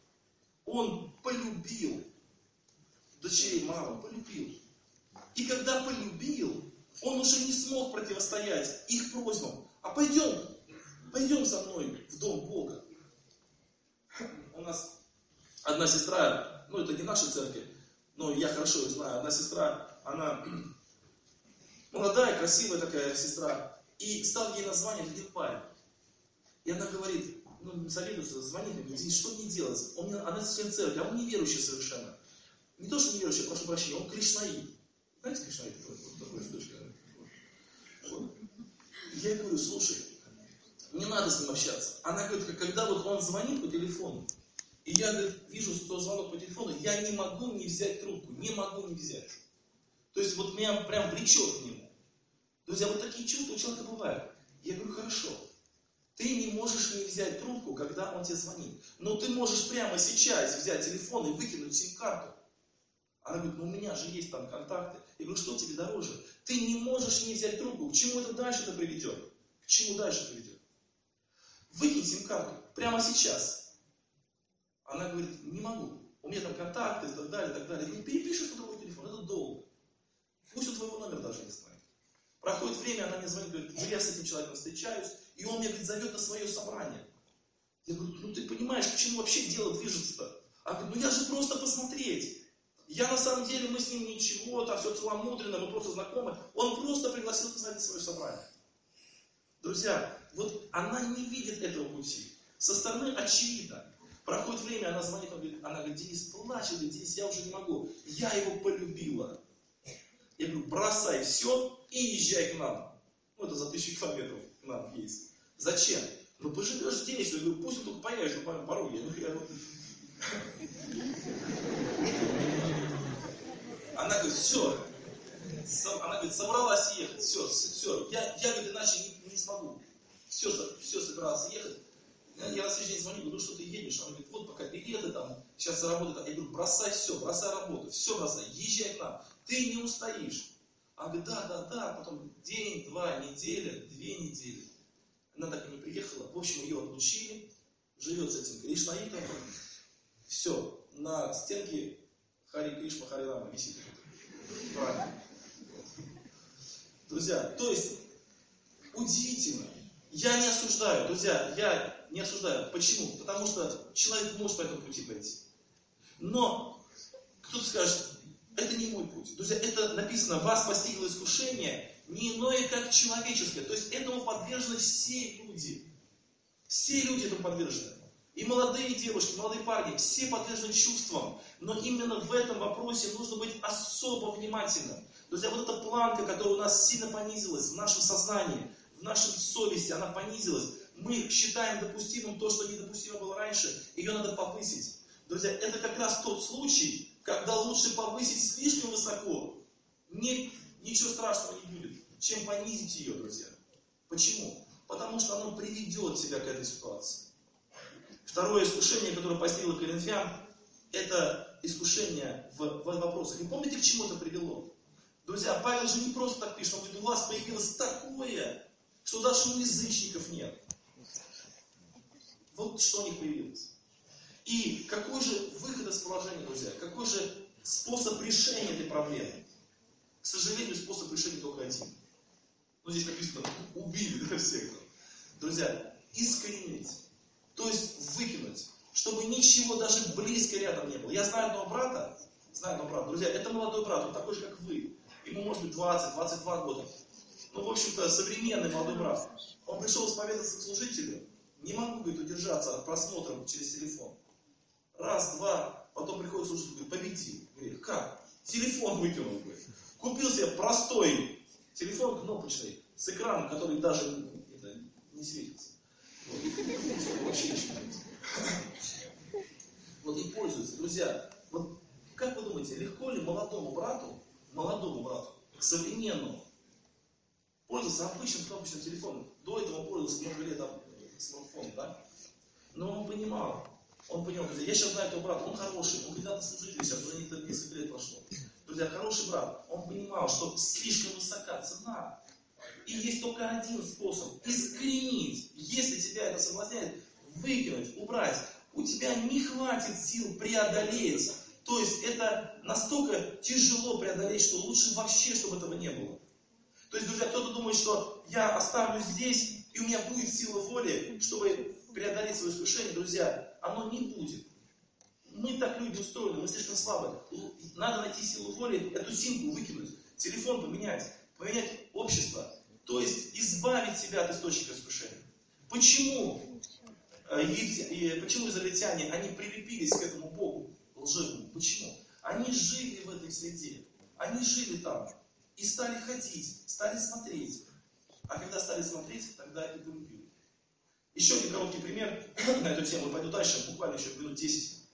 Он полюбил дочерей мамы, полюбил. И когда полюбил, он уже не смог противостоять их просьбам. А пойдем со мной в дом Бога. У нас одна сестра, ну это не наша церковь, но я хорошо ее знаю. Одна сестра, она молодая, красивая такая сестра. И стал ей название один парень. И она говорит, советуется, звонит мне, говорит, что мне делать? Она член церкви, а он неверующий совершенно. Не то, что неверующий, прошу прощения, он кришнаит. Знаете, кришнаит? Такая штучка. Вот. Я говорю, слушай, не надо с ним общаться. Она говорит, когда вот он звонит по телефону,
И я, говорит, вижу, что звонок по телефону, я не могу не взять трубку, не могу не взять. То есть вот меня прям влечет к нему. Друзья, вот такие чувства у человека бывают. Я говорю, хорошо, ты не можешь не взять трубку, когда он тебе звонит. Но ты можешь прямо сейчас взять телефон и выкинуть сим-карту. Она говорит, ну у меня же есть там контакты. Я говорю, что тебе дороже? Ты не можешь не взять трубку. К чему это дальше-то приведет? К чему дальше приведет? Выкинь сим-карту прямо сейчас. Она говорит, не могу. У меня там контакты и так далее, и так далее. Я говорю, перепишешь на другой телефон, это долго. Пусть он твоего номера даже не знает. Проходит время, она мне звонит, говорит, я с этим человеком встречаюсь, и он меня, говорит, зовет на свое собрание. Я говорю, ну ты понимаешь, к чему вообще дело движется-то? Она говорит, ну я же просто посмотреть. Я на самом деле, мы с ним ничего, там все целомудренно, мы просто знакомы. Он просто пригласил посмотреть на свое собрание. Друзья, вот она не видит этого пути. Со стороны очевидно. Проходит время, она звонит, она говорит, Денис, плачет, говорит, Денис, я уже не могу. Я его полюбила. Я говорю, бросай все и езжай к нам. Ну, это за 1000 километров к нам есть. Зачем? Ну, поживешь здесь. Я говорю, пусть он только появится на моем пороге. Она говорит, все. Она говорит, собралась ехать. Все. Я говорит, иначе не смогу. Все собиралась ехать. Я на следующий день звоню, говорю, что ты едешь? Она говорит, вот пока билеты там, сейчас заработают. Я говорю, бросай все, бросай работу, все бросай, езжай к нам. Ты не устоишь. Она говорит, да, потом день, 2 недели, 2 недели. Она так и не приехала. В общем, ее отлучили, живет с этим Кришнаитом. Все, на стенке Хари Кришна, Хари Рама висит. Правильно. Друзья, то есть, удивительно. Я не осуждаю, друзья, я не осуждаю. Почему? Потому что человек может по этому пути пойти. Но кто-то скажет, это не мой путь. Друзья, это написано, вас постигло искушение, не иное, как человеческое. То есть этому подвержены все люди. Все люди этому подвержены. И молодые девушки, молодые парни, все подвержены чувствам. Но именно в этом вопросе нужно быть особо внимательным. Друзья, вот эта планка, которая у нас сильно понизилась в нашем сознании, в нашей совести, она понизилась. Мы считаем допустимым то, что недопустимо было раньше, ее надо повысить. Друзья, это как раз тот случай, когда лучше повысить слишком высоко. Ничего страшного не будет, чем понизить ее, друзья. Почему? Потому что оно приведет тебя к этой ситуации. Второе искушение, которое постигло коринфян, это искушение в вопросах. И помните, к чему это привело? Друзья, Павел же не просто так пишет, он говорит, у вас появилось такое, что даже у язычников нет. Вот что у них появилось. И какой же выход из положения, друзья? Какой же способ решения этой проблемы? К сожалению, способ решения только один. Ну, здесь написано, убили, да, всех. Друзья, искоренить. То есть выкинуть. Чтобы ничего даже близко рядом не было. Я знаю одного брата. Друзья, это молодой брат, он такой же, как вы. Ему может быть 20-22 года. Ну, в общем-то, современный молодой брат. Он пришел исповедоваться к служителю. Не могу, говорит, удержаться от просмотра через телефон. Раз, два, потом приходит служитель, говорит, победил. Говорит, как? Телефон выкинул, говорит. Купил себе простой телефон кнопочный, с экраном, который даже не светится. Вот. Вообще ничего нет. Вот и пользуется. Друзья, вот как вы думаете, легко ли молодому брату, современному, пользоваться обычным кнопочным телефоном? До этого он пользовался много лет смартфоном, да? Но он понимал, я сейчас знаю этого брата, он хороший, он кандидат на служителя, сейчас уже несколько лет прошло. Друзья, хороший брат, он понимал, что слишком высока цена. И есть только один способ – искоренить. Если тебя это соблазняет, выкинуть, убрать. У тебя не хватит сил преодолеть. То есть это настолько тяжело преодолеть, что лучше вообще, чтобы этого не было. То есть, друзья, кто-то думает, что я оставлюсь здесь, и у меня будет сила воли, чтобы преодолеть свое искушение. Друзья, оно не будет. Мы так люди устроены, мы слишком слабы. Надо найти силу воли, эту симку выкинуть, телефон поменять общество. То есть избавить себя от источника искушения. Почему израильтяне, они прилепились к этому Богу лживому? Почему? Они жили в этой среде. Они жили там. И стали ходить, стали смотреть. А когда стали смотреть, тогда и полюбили. Еще один короткий пример на эту тему. Пойду дальше, буквально еще минут 10.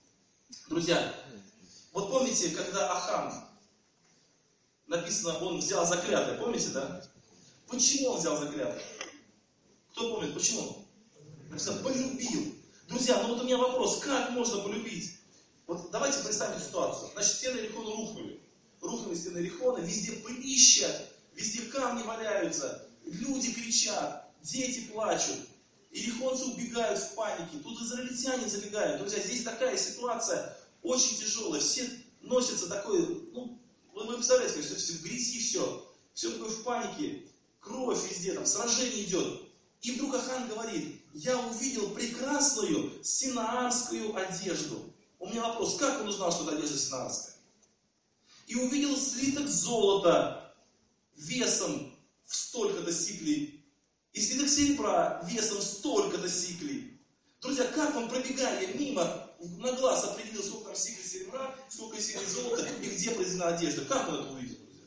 Друзья, вот помните, когда Ахан, написано, он взял заклятое, помните, да? Почему он взял заклятое? Кто помнит, почему? Написано, полюбил. Друзья, ну вот у меня вопрос, как можно полюбить? Вот давайте представим ситуацию. Значит, стены Иерихона рухнули. Рухнули стены Иерихона, везде пылища, везде камни валяются, люди кричат, дети плачут, иерихонцы убегают в панике, тут израильтяне забегают. Друзья, здесь такая ситуация очень тяжелая, все носятся такое, ну, вы представляете, все в грязи, все такое в панике, кровь везде, там сражение идет. И вдруг Ахан говорит, я увидел прекрасную синаарскую одежду. У меня вопрос, как он узнал, что это одежда синаарская? И увидел слиток золота весом в столько-то сиклей. И слиток серебра весом в столько-то сиклей. Друзья, как он, пробегая мимо, на глаз определил, сколько там сиклей серебра, сколько сиклей золота и где произведена одежда? Как он это увидел, друзья?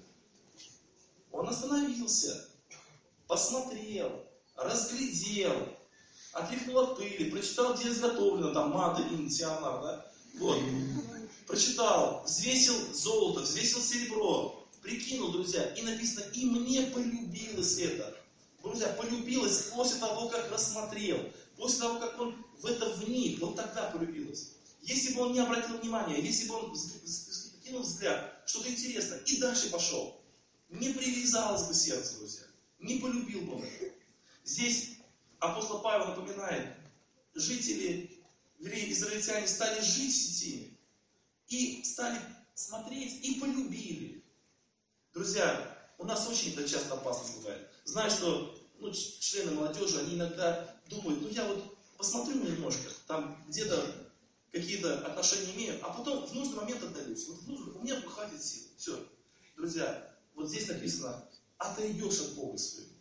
Он остановился, посмотрел, разглядел, отряхнул от пыли, прочитал, где изготовлено, там маты, иницианар, да? Вот. Прочитал, взвесил золото, взвесил серебро, прикинул, друзья, и написано, и мне полюбилось это. Друзья, полюбилось после того, как рассмотрел, после того, как он в это вник, вот тогда полюбилось. Если бы он не обратил внимания, если бы он кинул взгляд, что-то интересное, и дальше пошел, не привязалось бы сердце, друзья, не полюбил бы он это. Здесь апостол Павел напоминает, жители, израильтяне стали жить в Ситиме, и стали смотреть, и полюбили. Друзья, у нас очень это часто опасность бывает. Знаю, что члены молодежи, они иногда думают, я вот посмотрю немножко, там где-то какие-то отношения имею, а потом в нужный момент отдаюсь. Вот у меня хватит сил. Все. Друзья, вот здесь написано, отойдешь от Бога своего.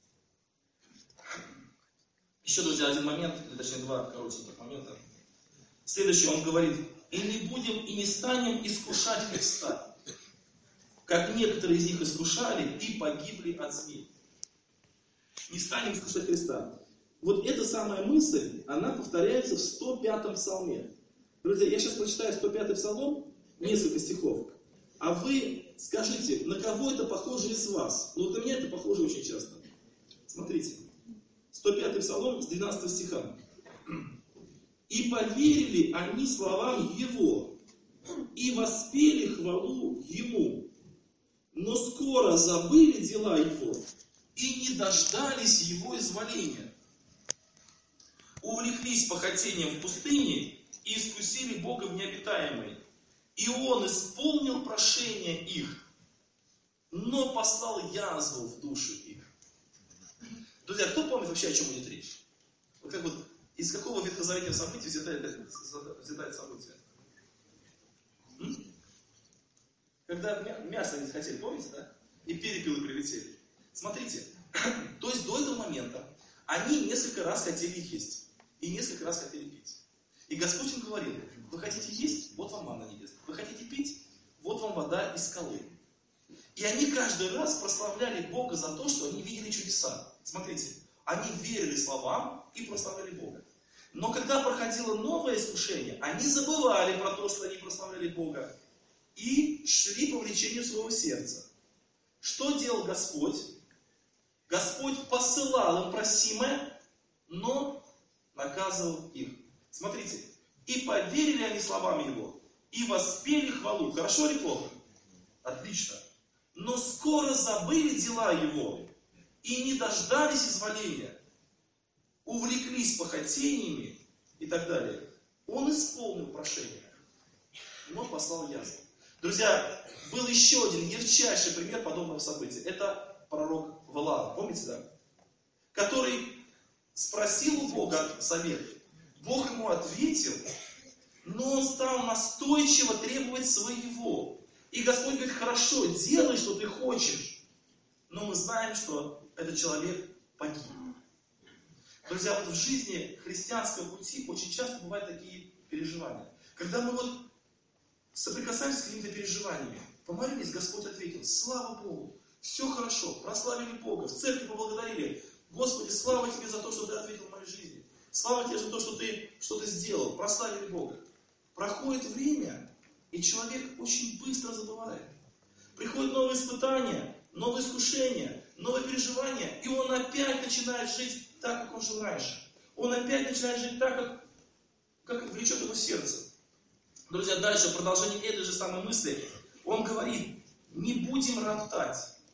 Еще, друзья, один момент, или точнее два коротеньких момента. Следующий, он говорит, и не будем и не станем искушать Христа, как некоторые из них искушали и погибли от змей. Не станем искушать Христа. Вот эта самая мысль, она повторяется в 105-м псалме. Друзья, я сейчас прочитаю 105-й псалом, несколько стихов, а вы скажите, на кого это похоже из вас? Ну вот на меня это похоже очень часто. Смотрите, 105-й псалом с 12 стиха. «И поверили они словам Его, и воспели хвалу Ему, но скоро забыли дела Его, и не дождались Его изволения. Увлеклись похотением в пустыне, и искусили Бога в необитаемой. И Он исполнил прошение их, но послал язву в душу их». Друзья, кто помнит вообще, о чем идет речь? Вот как вот из какого ветхозаветного события взято это событие? Когда мясо не хотели, помните, да? И перепелы прилетели. Смотрите, то есть до этого момента они несколько раз хотели есть. И несколько раз хотели пить. И Господь им говорил, вы хотите есть? Вот вам манна небесная. Вы хотите пить? Вот вам вода из скалы. И они каждый раз прославляли Бога за то, что они видели чудеса. Смотрите, они верили словам и прославляли Бога. Но когда проходило новое искушение, они забывали про то, что они прославляли Бога, и шли по влечению своего сердца. Что делал Господь? Господь посылал им просимое, но наказывал их. Смотрите, и поверили они словам Его, и воспели хвалу. Хорошо или плохо? Отлично. Но скоро забыли дела Его, и не дождались изволения. Увлеклись похотениями и так далее. Он исполнил прошение, но послал язву. Друзья, был еще один ярчайший пример подобного события. Это пророк Валаам, помните, да? Который спросил у Бога совет. Бог ему ответил, но он стал настойчиво требовать своего. И Господь говорит, хорошо, делай, что ты хочешь. Но мы знаем, что этот человек погиб. Друзья, вот в жизни христианского пути очень часто бывают такие переживания. Когда мы вот соприкасаемся с какими-то переживаниями, помолились, Господь ответил, слава Богу, все хорошо, прославили Бога, в церкви поблагодарили. Господи, слава Тебе за то, что Ты ответил в моей жизни. Слава Тебе за то, что Ты что-то сделал, прославили Бога. Проходит время, и человек очень быстро забывает. Приходят новые испытания, новые искушения, новые переживания, и он опять начинает жить так, как он жил раньше. Он опять начинает жить так, как влечет его сердце. Друзья, дальше, в продолжении этой же самой мысли, он говорит, не будем роптать.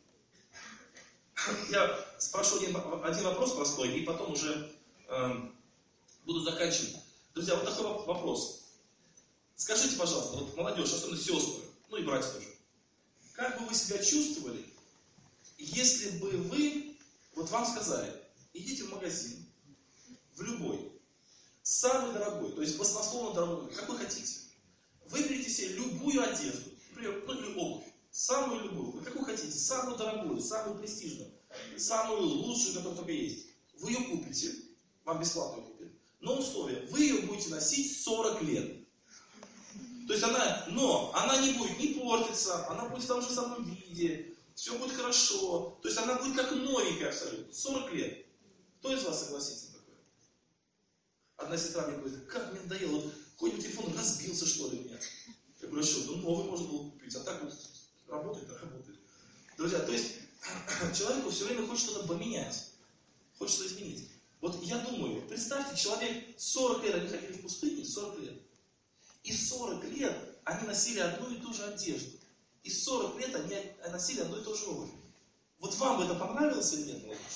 Я спрошу один вопрос простой, и потом уже буду заканчивать. Друзья, вот такой вопрос. Скажите, пожалуйста, вот молодежь, особенно сестры, ну и братья тоже, как бы вы себя чувствовали, если бы вы, вот вам сказали, идите в магазин, в любой, самый дорогой, то есть баснословно дорогой, как вы хотите, выберите себе любую одежду, например, ну или обувь, самую любую, как вы хотите, самую дорогую, самую престижную, самую лучшую, которая только есть. Вы ее купите, вам бесплатно ее купят, но условие, вы ее будете носить 40 лет. То есть она не будет ни портиться, она будет в том же самом виде, все будет хорошо. То есть она будет как новенькая абсолютно, 40 лет. Кто из вас согласится на такое? Одна сестра мне говорит, как мне надоело, вот хоть телефон разбился что ли у меня. Я говорю, что, ну новый можно было купить, а так вот работает, да работает. Друзья, то есть человеку все время хочет что-то поменять, хочет что-то изменить. Вот я думаю, представьте, человек 40 лет, они ходили в пустыне, 40 лет. И 40 лет они носили одну и ту же одежду. И 40 лет они носили одну и ту же обувь. Вот вам бы это понравилось или нет, молодежь?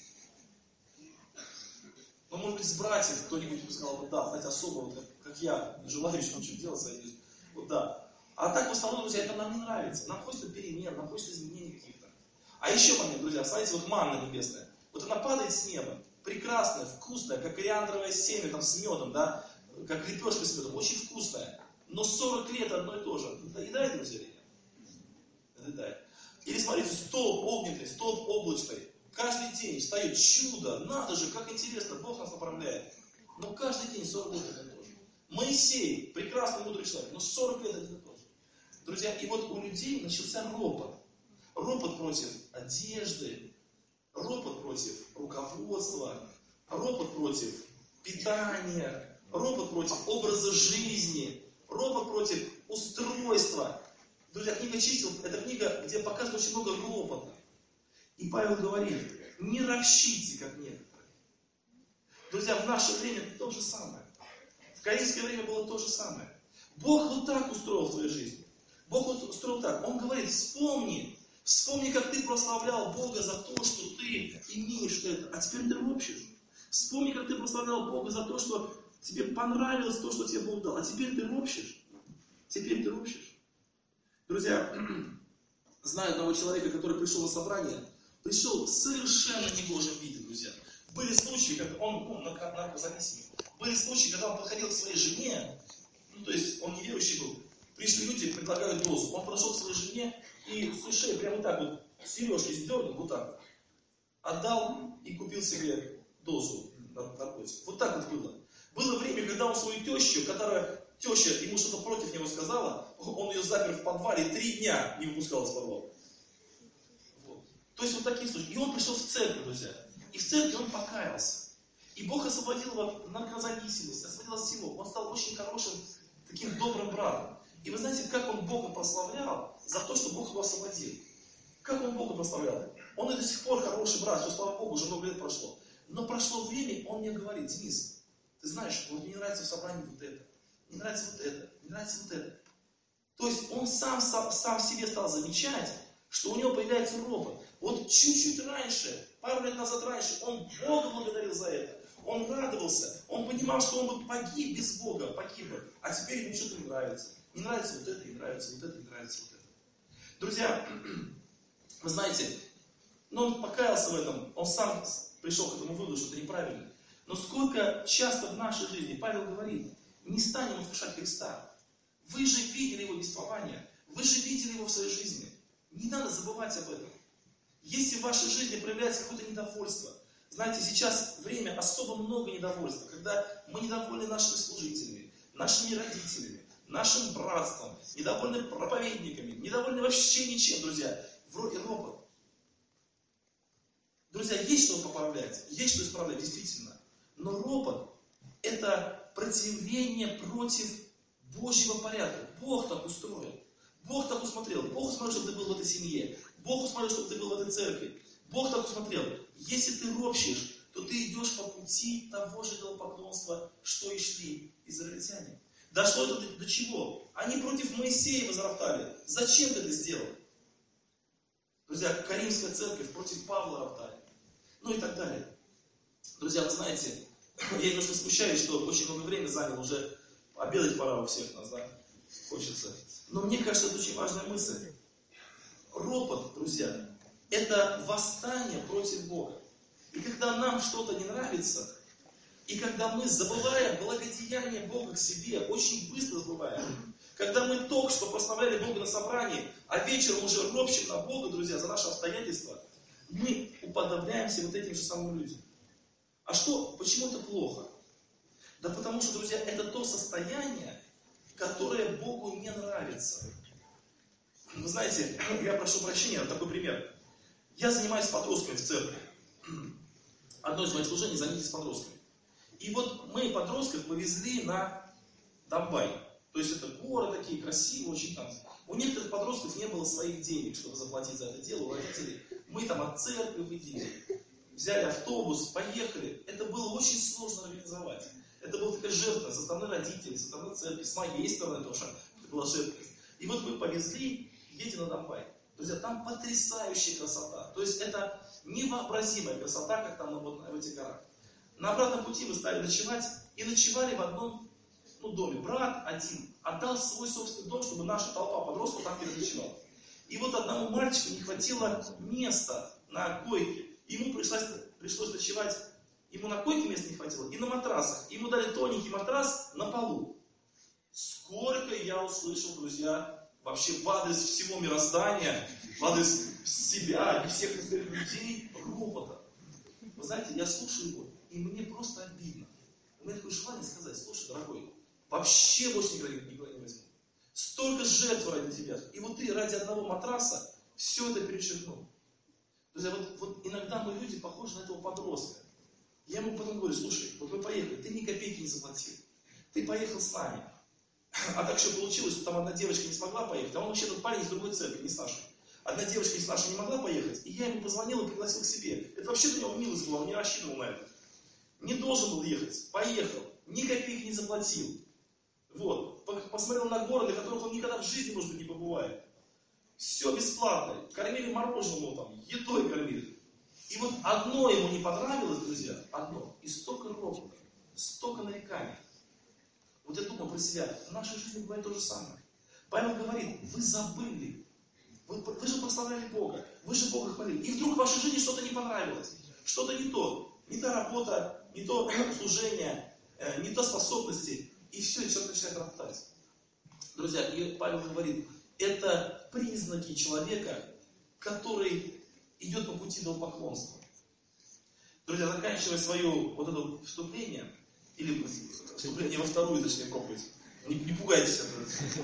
Ну, может быть, с братьев кто-нибудь бы сказал, вот да, знаете, особо, вот, как я, желающий ничего делать, союз. Вот да. А так, в основном, друзья, это нам не нравится. Нам хочется перемен, нам хочется изменений каких-то. А еще момент, друзья, смотрите, вот манна небесная. Вот она падает с неба. Прекрасная, вкусная, как кориандровое семя там с медом, да? Как лепешка с медом, очень вкусная. Но 40 лет одно и то же. Доедает, друзья, или нет? Доедает. Или смотрите, столб огненный, столб облачный. Каждый день встает чудо. Надо же, как интересно, Бог нас направляет. Но каждый день 40 лет одно и то же. Моисей, прекрасный мудрый человек, но 40 лет одно и то же. Друзья, и вот у людей начался ропот. Ропот против одежды, ропот против руководства, ропот против питания, ропот против образа жизни, ропот против устройства. Друзья, книга чисел – это книга, где показано очень много ропота. И Павел говорит, не ропщите, как некоторые. Друзья, в наше время то же самое. В коринфское время было то же самое. Бог вот так устроил в твоей жизни. Бог вот устроил так. Он говорит, вспомни, как ты прославлял Бога за то, что ты имеешь это, а теперь ты ропщешь. Вспомни, как ты прославлял Бога за то, что тебе понравилось то, что тебе Бог дал, а теперь ты ропщешь. Теперь ты ропщешь. Друзья, знаю одного человека, который пришел на собрание, пришел в совершенно негожем виде, друзья. Были случаи, когда он наркозависимый. Были случаи, когда он подходил к своей жене, ну, то есть он неверующий был. Пришли люди, предлагают дозу. Он подошел к своей жене и с ушей прямо вот так вот сережки сдернул, вот так. Отдал и купил себе дозу наркотиков. Вот так вот было. Было время, когда он свою тещу, теща ему что-то против него сказала, он ее запер в подвале, 3 дня не выпускал из подвала. Вот. То есть вот такие случаи. И он пришел в церковь, друзья. И в церкви он покаялся. И Бог освободил его от наркозависимости, освободил от всего. Он стал очень хорошим, таким добрым братом. И вы знаете, как он Бога прославлял за то, что Бог его освободил. Как он Бога прославлял? Он и до сих пор хороший брат, все, слава Богу, уже много лет прошло. Но прошло время, он мне говорит, Денис, ты знаешь, вот мне не нравится в собрании вот это, не нравится вот это, не нравится вот это. То есть он сам себе стал замечать, что у него появляется ропот. Вот чуть-чуть раньше, пару лет назад раньше, он Бога благодарил за это. Он радовался, он понимал, что он бы погиб без Бога, погиб бы. А теперь ему что-то не нравится. Не нравится вот это, не нравится вот это, не нравится вот это. Друзья, вы знаете, он покаялся в этом, он сам пришел к этому выводу, что это неправильно. Но сколько часто в нашей жизни Павел говорит, не станем искушать Христа. Вы же видели его беснование, вы же видели его в своей жизни. Не надо забывать об этом. Если в вашей жизни проявляется какое-то недовольство, знаете, сейчас время особо много недовольства, когда мы недовольны нашими служителями, нашими родителями, нашим братством, недовольны проповедниками, недовольны вообще ничем, друзья. Вроде ропот. Друзья, есть что поправлять, есть что исправлять, действительно. Но ропот – это противление против Божьего порядка. Бог так устроил. Бог так усмотрел. Бог усмотрел, чтобы ты был в этой семье. Бог усмотрел, чтобы ты был в этой церкви. Бог так усмотрел. Если ты ропщешь, то ты идешь по пути того же идолопоклонства, что и шли израильтяне. Дошло это до чего? Они против Моисея возроптали. Зачем ты это сделал? Друзья, Каримская церковь против Павла роптали. Ну и так далее. Друзья, вы знаете, я немножко смущаюсь, что очень много времени занял, уже обедать пора у всех нас, да? Хочется. Но мне кажется, это очень важная мысль. Ропот, друзья, это восстание против Бога. И когда нам что-то не нравится, и когда мы забываем благодеяние Бога к себе, очень быстро забываем. Когда мы только что прославляли Бога на собрании, а вечером уже ропщим на Бога, друзья, за наши обстоятельства, мы уподобляемся вот этим же самым людям. А что, почему это плохо? Да потому что, друзья, это то состояние, которое Богу не нравится. Вы знаете, я прошу прощения, такой пример. Я занимаюсь подростками в церкви. Одно из моих служений — занятие с подростками. И вот мы подростков повезли на Донбай. То есть это горы такие красивые, очень там. У некоторых подростков не было своих денег, чтобы заплатить за это дело, у родителей. Мы там от церкви выделили, взяли автобус, поехали. Это было очень сложно организовать. Это была такая жертва со стороны родителей, со стороны церкви, с моей стороны тоже. Это была жертва. И вот мы повезли, едем на Донбай. Друзья, там потрясающая красота. То есть это невообразимая красота, как там вот в этих горах. На обратном пути мы стали ночевать и ночевали в одном доме. Брат один отдал свой собственный дом, чтобы наша толпа подростков там переночевала. И вот одному мальчику не хватило места на койке. Ему пришлось ночевать, ему на койке места не хватило, и на матрасах. Ему дали тоненький матрас на полу. Сколько я услышал, друзья, вообще в адрес всего мироздания, в адрес себя и всех остальных людей ропота. Вы знаете, я слушаю его, и мне просто обидно. У меня такое желание сказать: слушай, дорогой, вообще больше никогда не возьму. Столько жертв ради тебя. И вот ты ради одного матраса все это перечеркнул. Друзья, вот иногда мы люди похожи на этого подростка. Я ему потом говорю: слушай, вот мы поехали, ты ни копейки не заплатил. Ты поехал с нами. А так что получилось, что там одна девочка не смогла поехать, а он вообще тот парень из другой церкви, не с нашей. Одна девочка из нашей не могла поехать, и я ему позвонил и пригласил к себе. Это вообще для него милость была, он не рассчитывал на это. Не должен был ехать, поехал, ни копейки не заплатил. Вот, посмотрел на горы, на которых он никогда в жизни, может быть, не побывает. Все бесплатно, кормили мороженым, там, едой кормили. И вот одно ему не понравилось, друзья, одно, и столько ропота, столько нареканий. Вот я думал про себя, в нашей жизни бывает то же самое. Павел говорит: вы забыли, вы же прославляли Бога, вы же Бога хвалили, и вдруг в вашей жизни что-то не понравилось, что-то не то, не та работа, не то служение, не то способности, и все начинает роптать. Друзья, и Павел говорит, это признаки человека, который идет по пути идолопоклонства. Друзья, заканчивая свое вот это вступление, или вступление во вторую, точнее, проповедь, не пугайтесь этого.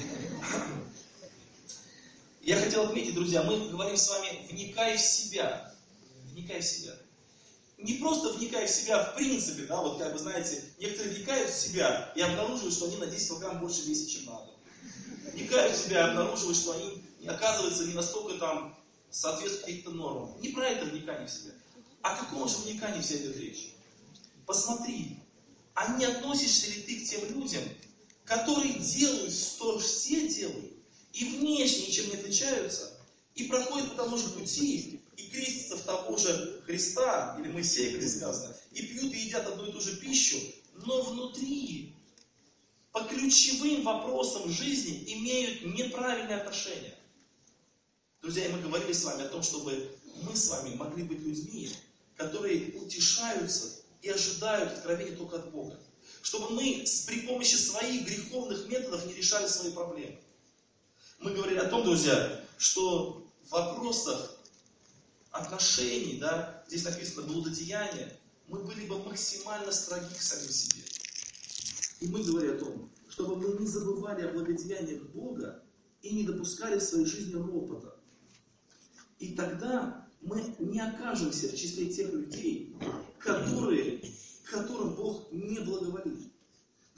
Я хотел отметить, друзья, мы говорим с вами: вникай в себя. Вникай в себя. Не просто вникай в себя в принципе, да, вот как вы знаете, некоторые вникают в себя и обнаруживают, что они на 10 килограмм больше весят, чем надо. Вникают в себя и обнаруживают, что они, оказывается, не настолько там соответствуют каким-то нормам. Не про это вникание в себя. О каком же вникании вся идет речь? Посмотри, а не относишься ли ты к тем людям, которые делают, что все делают, и внешне ничем не отличаются, и проходят по тому же пути, и крестятся в того же Христа, или Моисея, как сказано, и пьют и едят одну и ту же пищу, но внутри по ключевым вопросам жизни имеют неправильное отношение. Друзья, мы говорили с вами о том, чтобы мы с вами могли быть людьми, которые утешаются и ожидают откровения только от Бога. Чтобы мы при помощи своих греховных методов не решали свои проблемы. Мы говорили о том, друзья, что в вопросах отношений, да, здесь написано блудодеяние, мы были бы максимально строги к самим себе. И мы говорили о том, чтобы мы не забывали о благодеяниях Бога и не допускали в своей жизни ропота. И тогда мы не окажемся в числе тех людей, которым Бог не благоволит.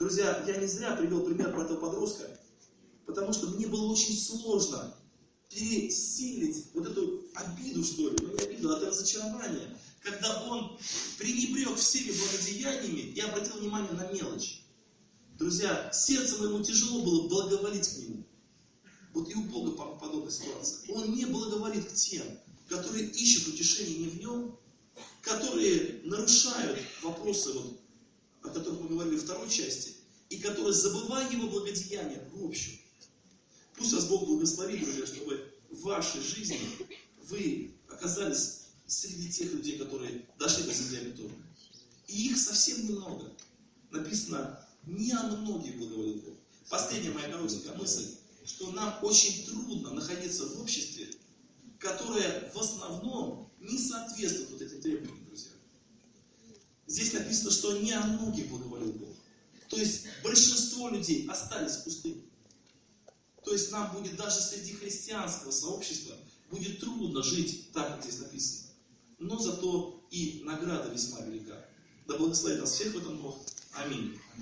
Друзья, я не зря привел пример про этого подростка, потому что мне было очень сложно пересилить вот эту обиду, что ли, ну не обиду, а это разочарование, когда он пренебрег всеми благодеяниями и обратил внимание на мелочь. Друзья, сердцем ему тяжело было благоволить к нему. Вот и у Бога подобная ситуация. Он не благоволит к тем, которые ищут утешение не в нем, которые нарушают вопросы, вот, о которых мы говорили в второй части, и которые забывают его благодеяния в общем. Пусть вас Бог благословит, друзья, чтобы в вашей жизни вы оказались среди тех людей, которые дошли до земли обетованной. И их совсем немного. Написано, не о многих благоволит Бог. Последняя моя короткая мысль, что нам очень трудно находиться в обществе, которое в основном не соответствует вот этим требованиям, друзья. Здесь написано, что не о многих благоволит Бог. То есть большинство людей остались пустыми. То есть нам будет даже среди христианского сообщества будет трудно жить так, как здесь написано. Но зато и награда весьма велика. Да благословит нас всех в этом Бог. Аминь.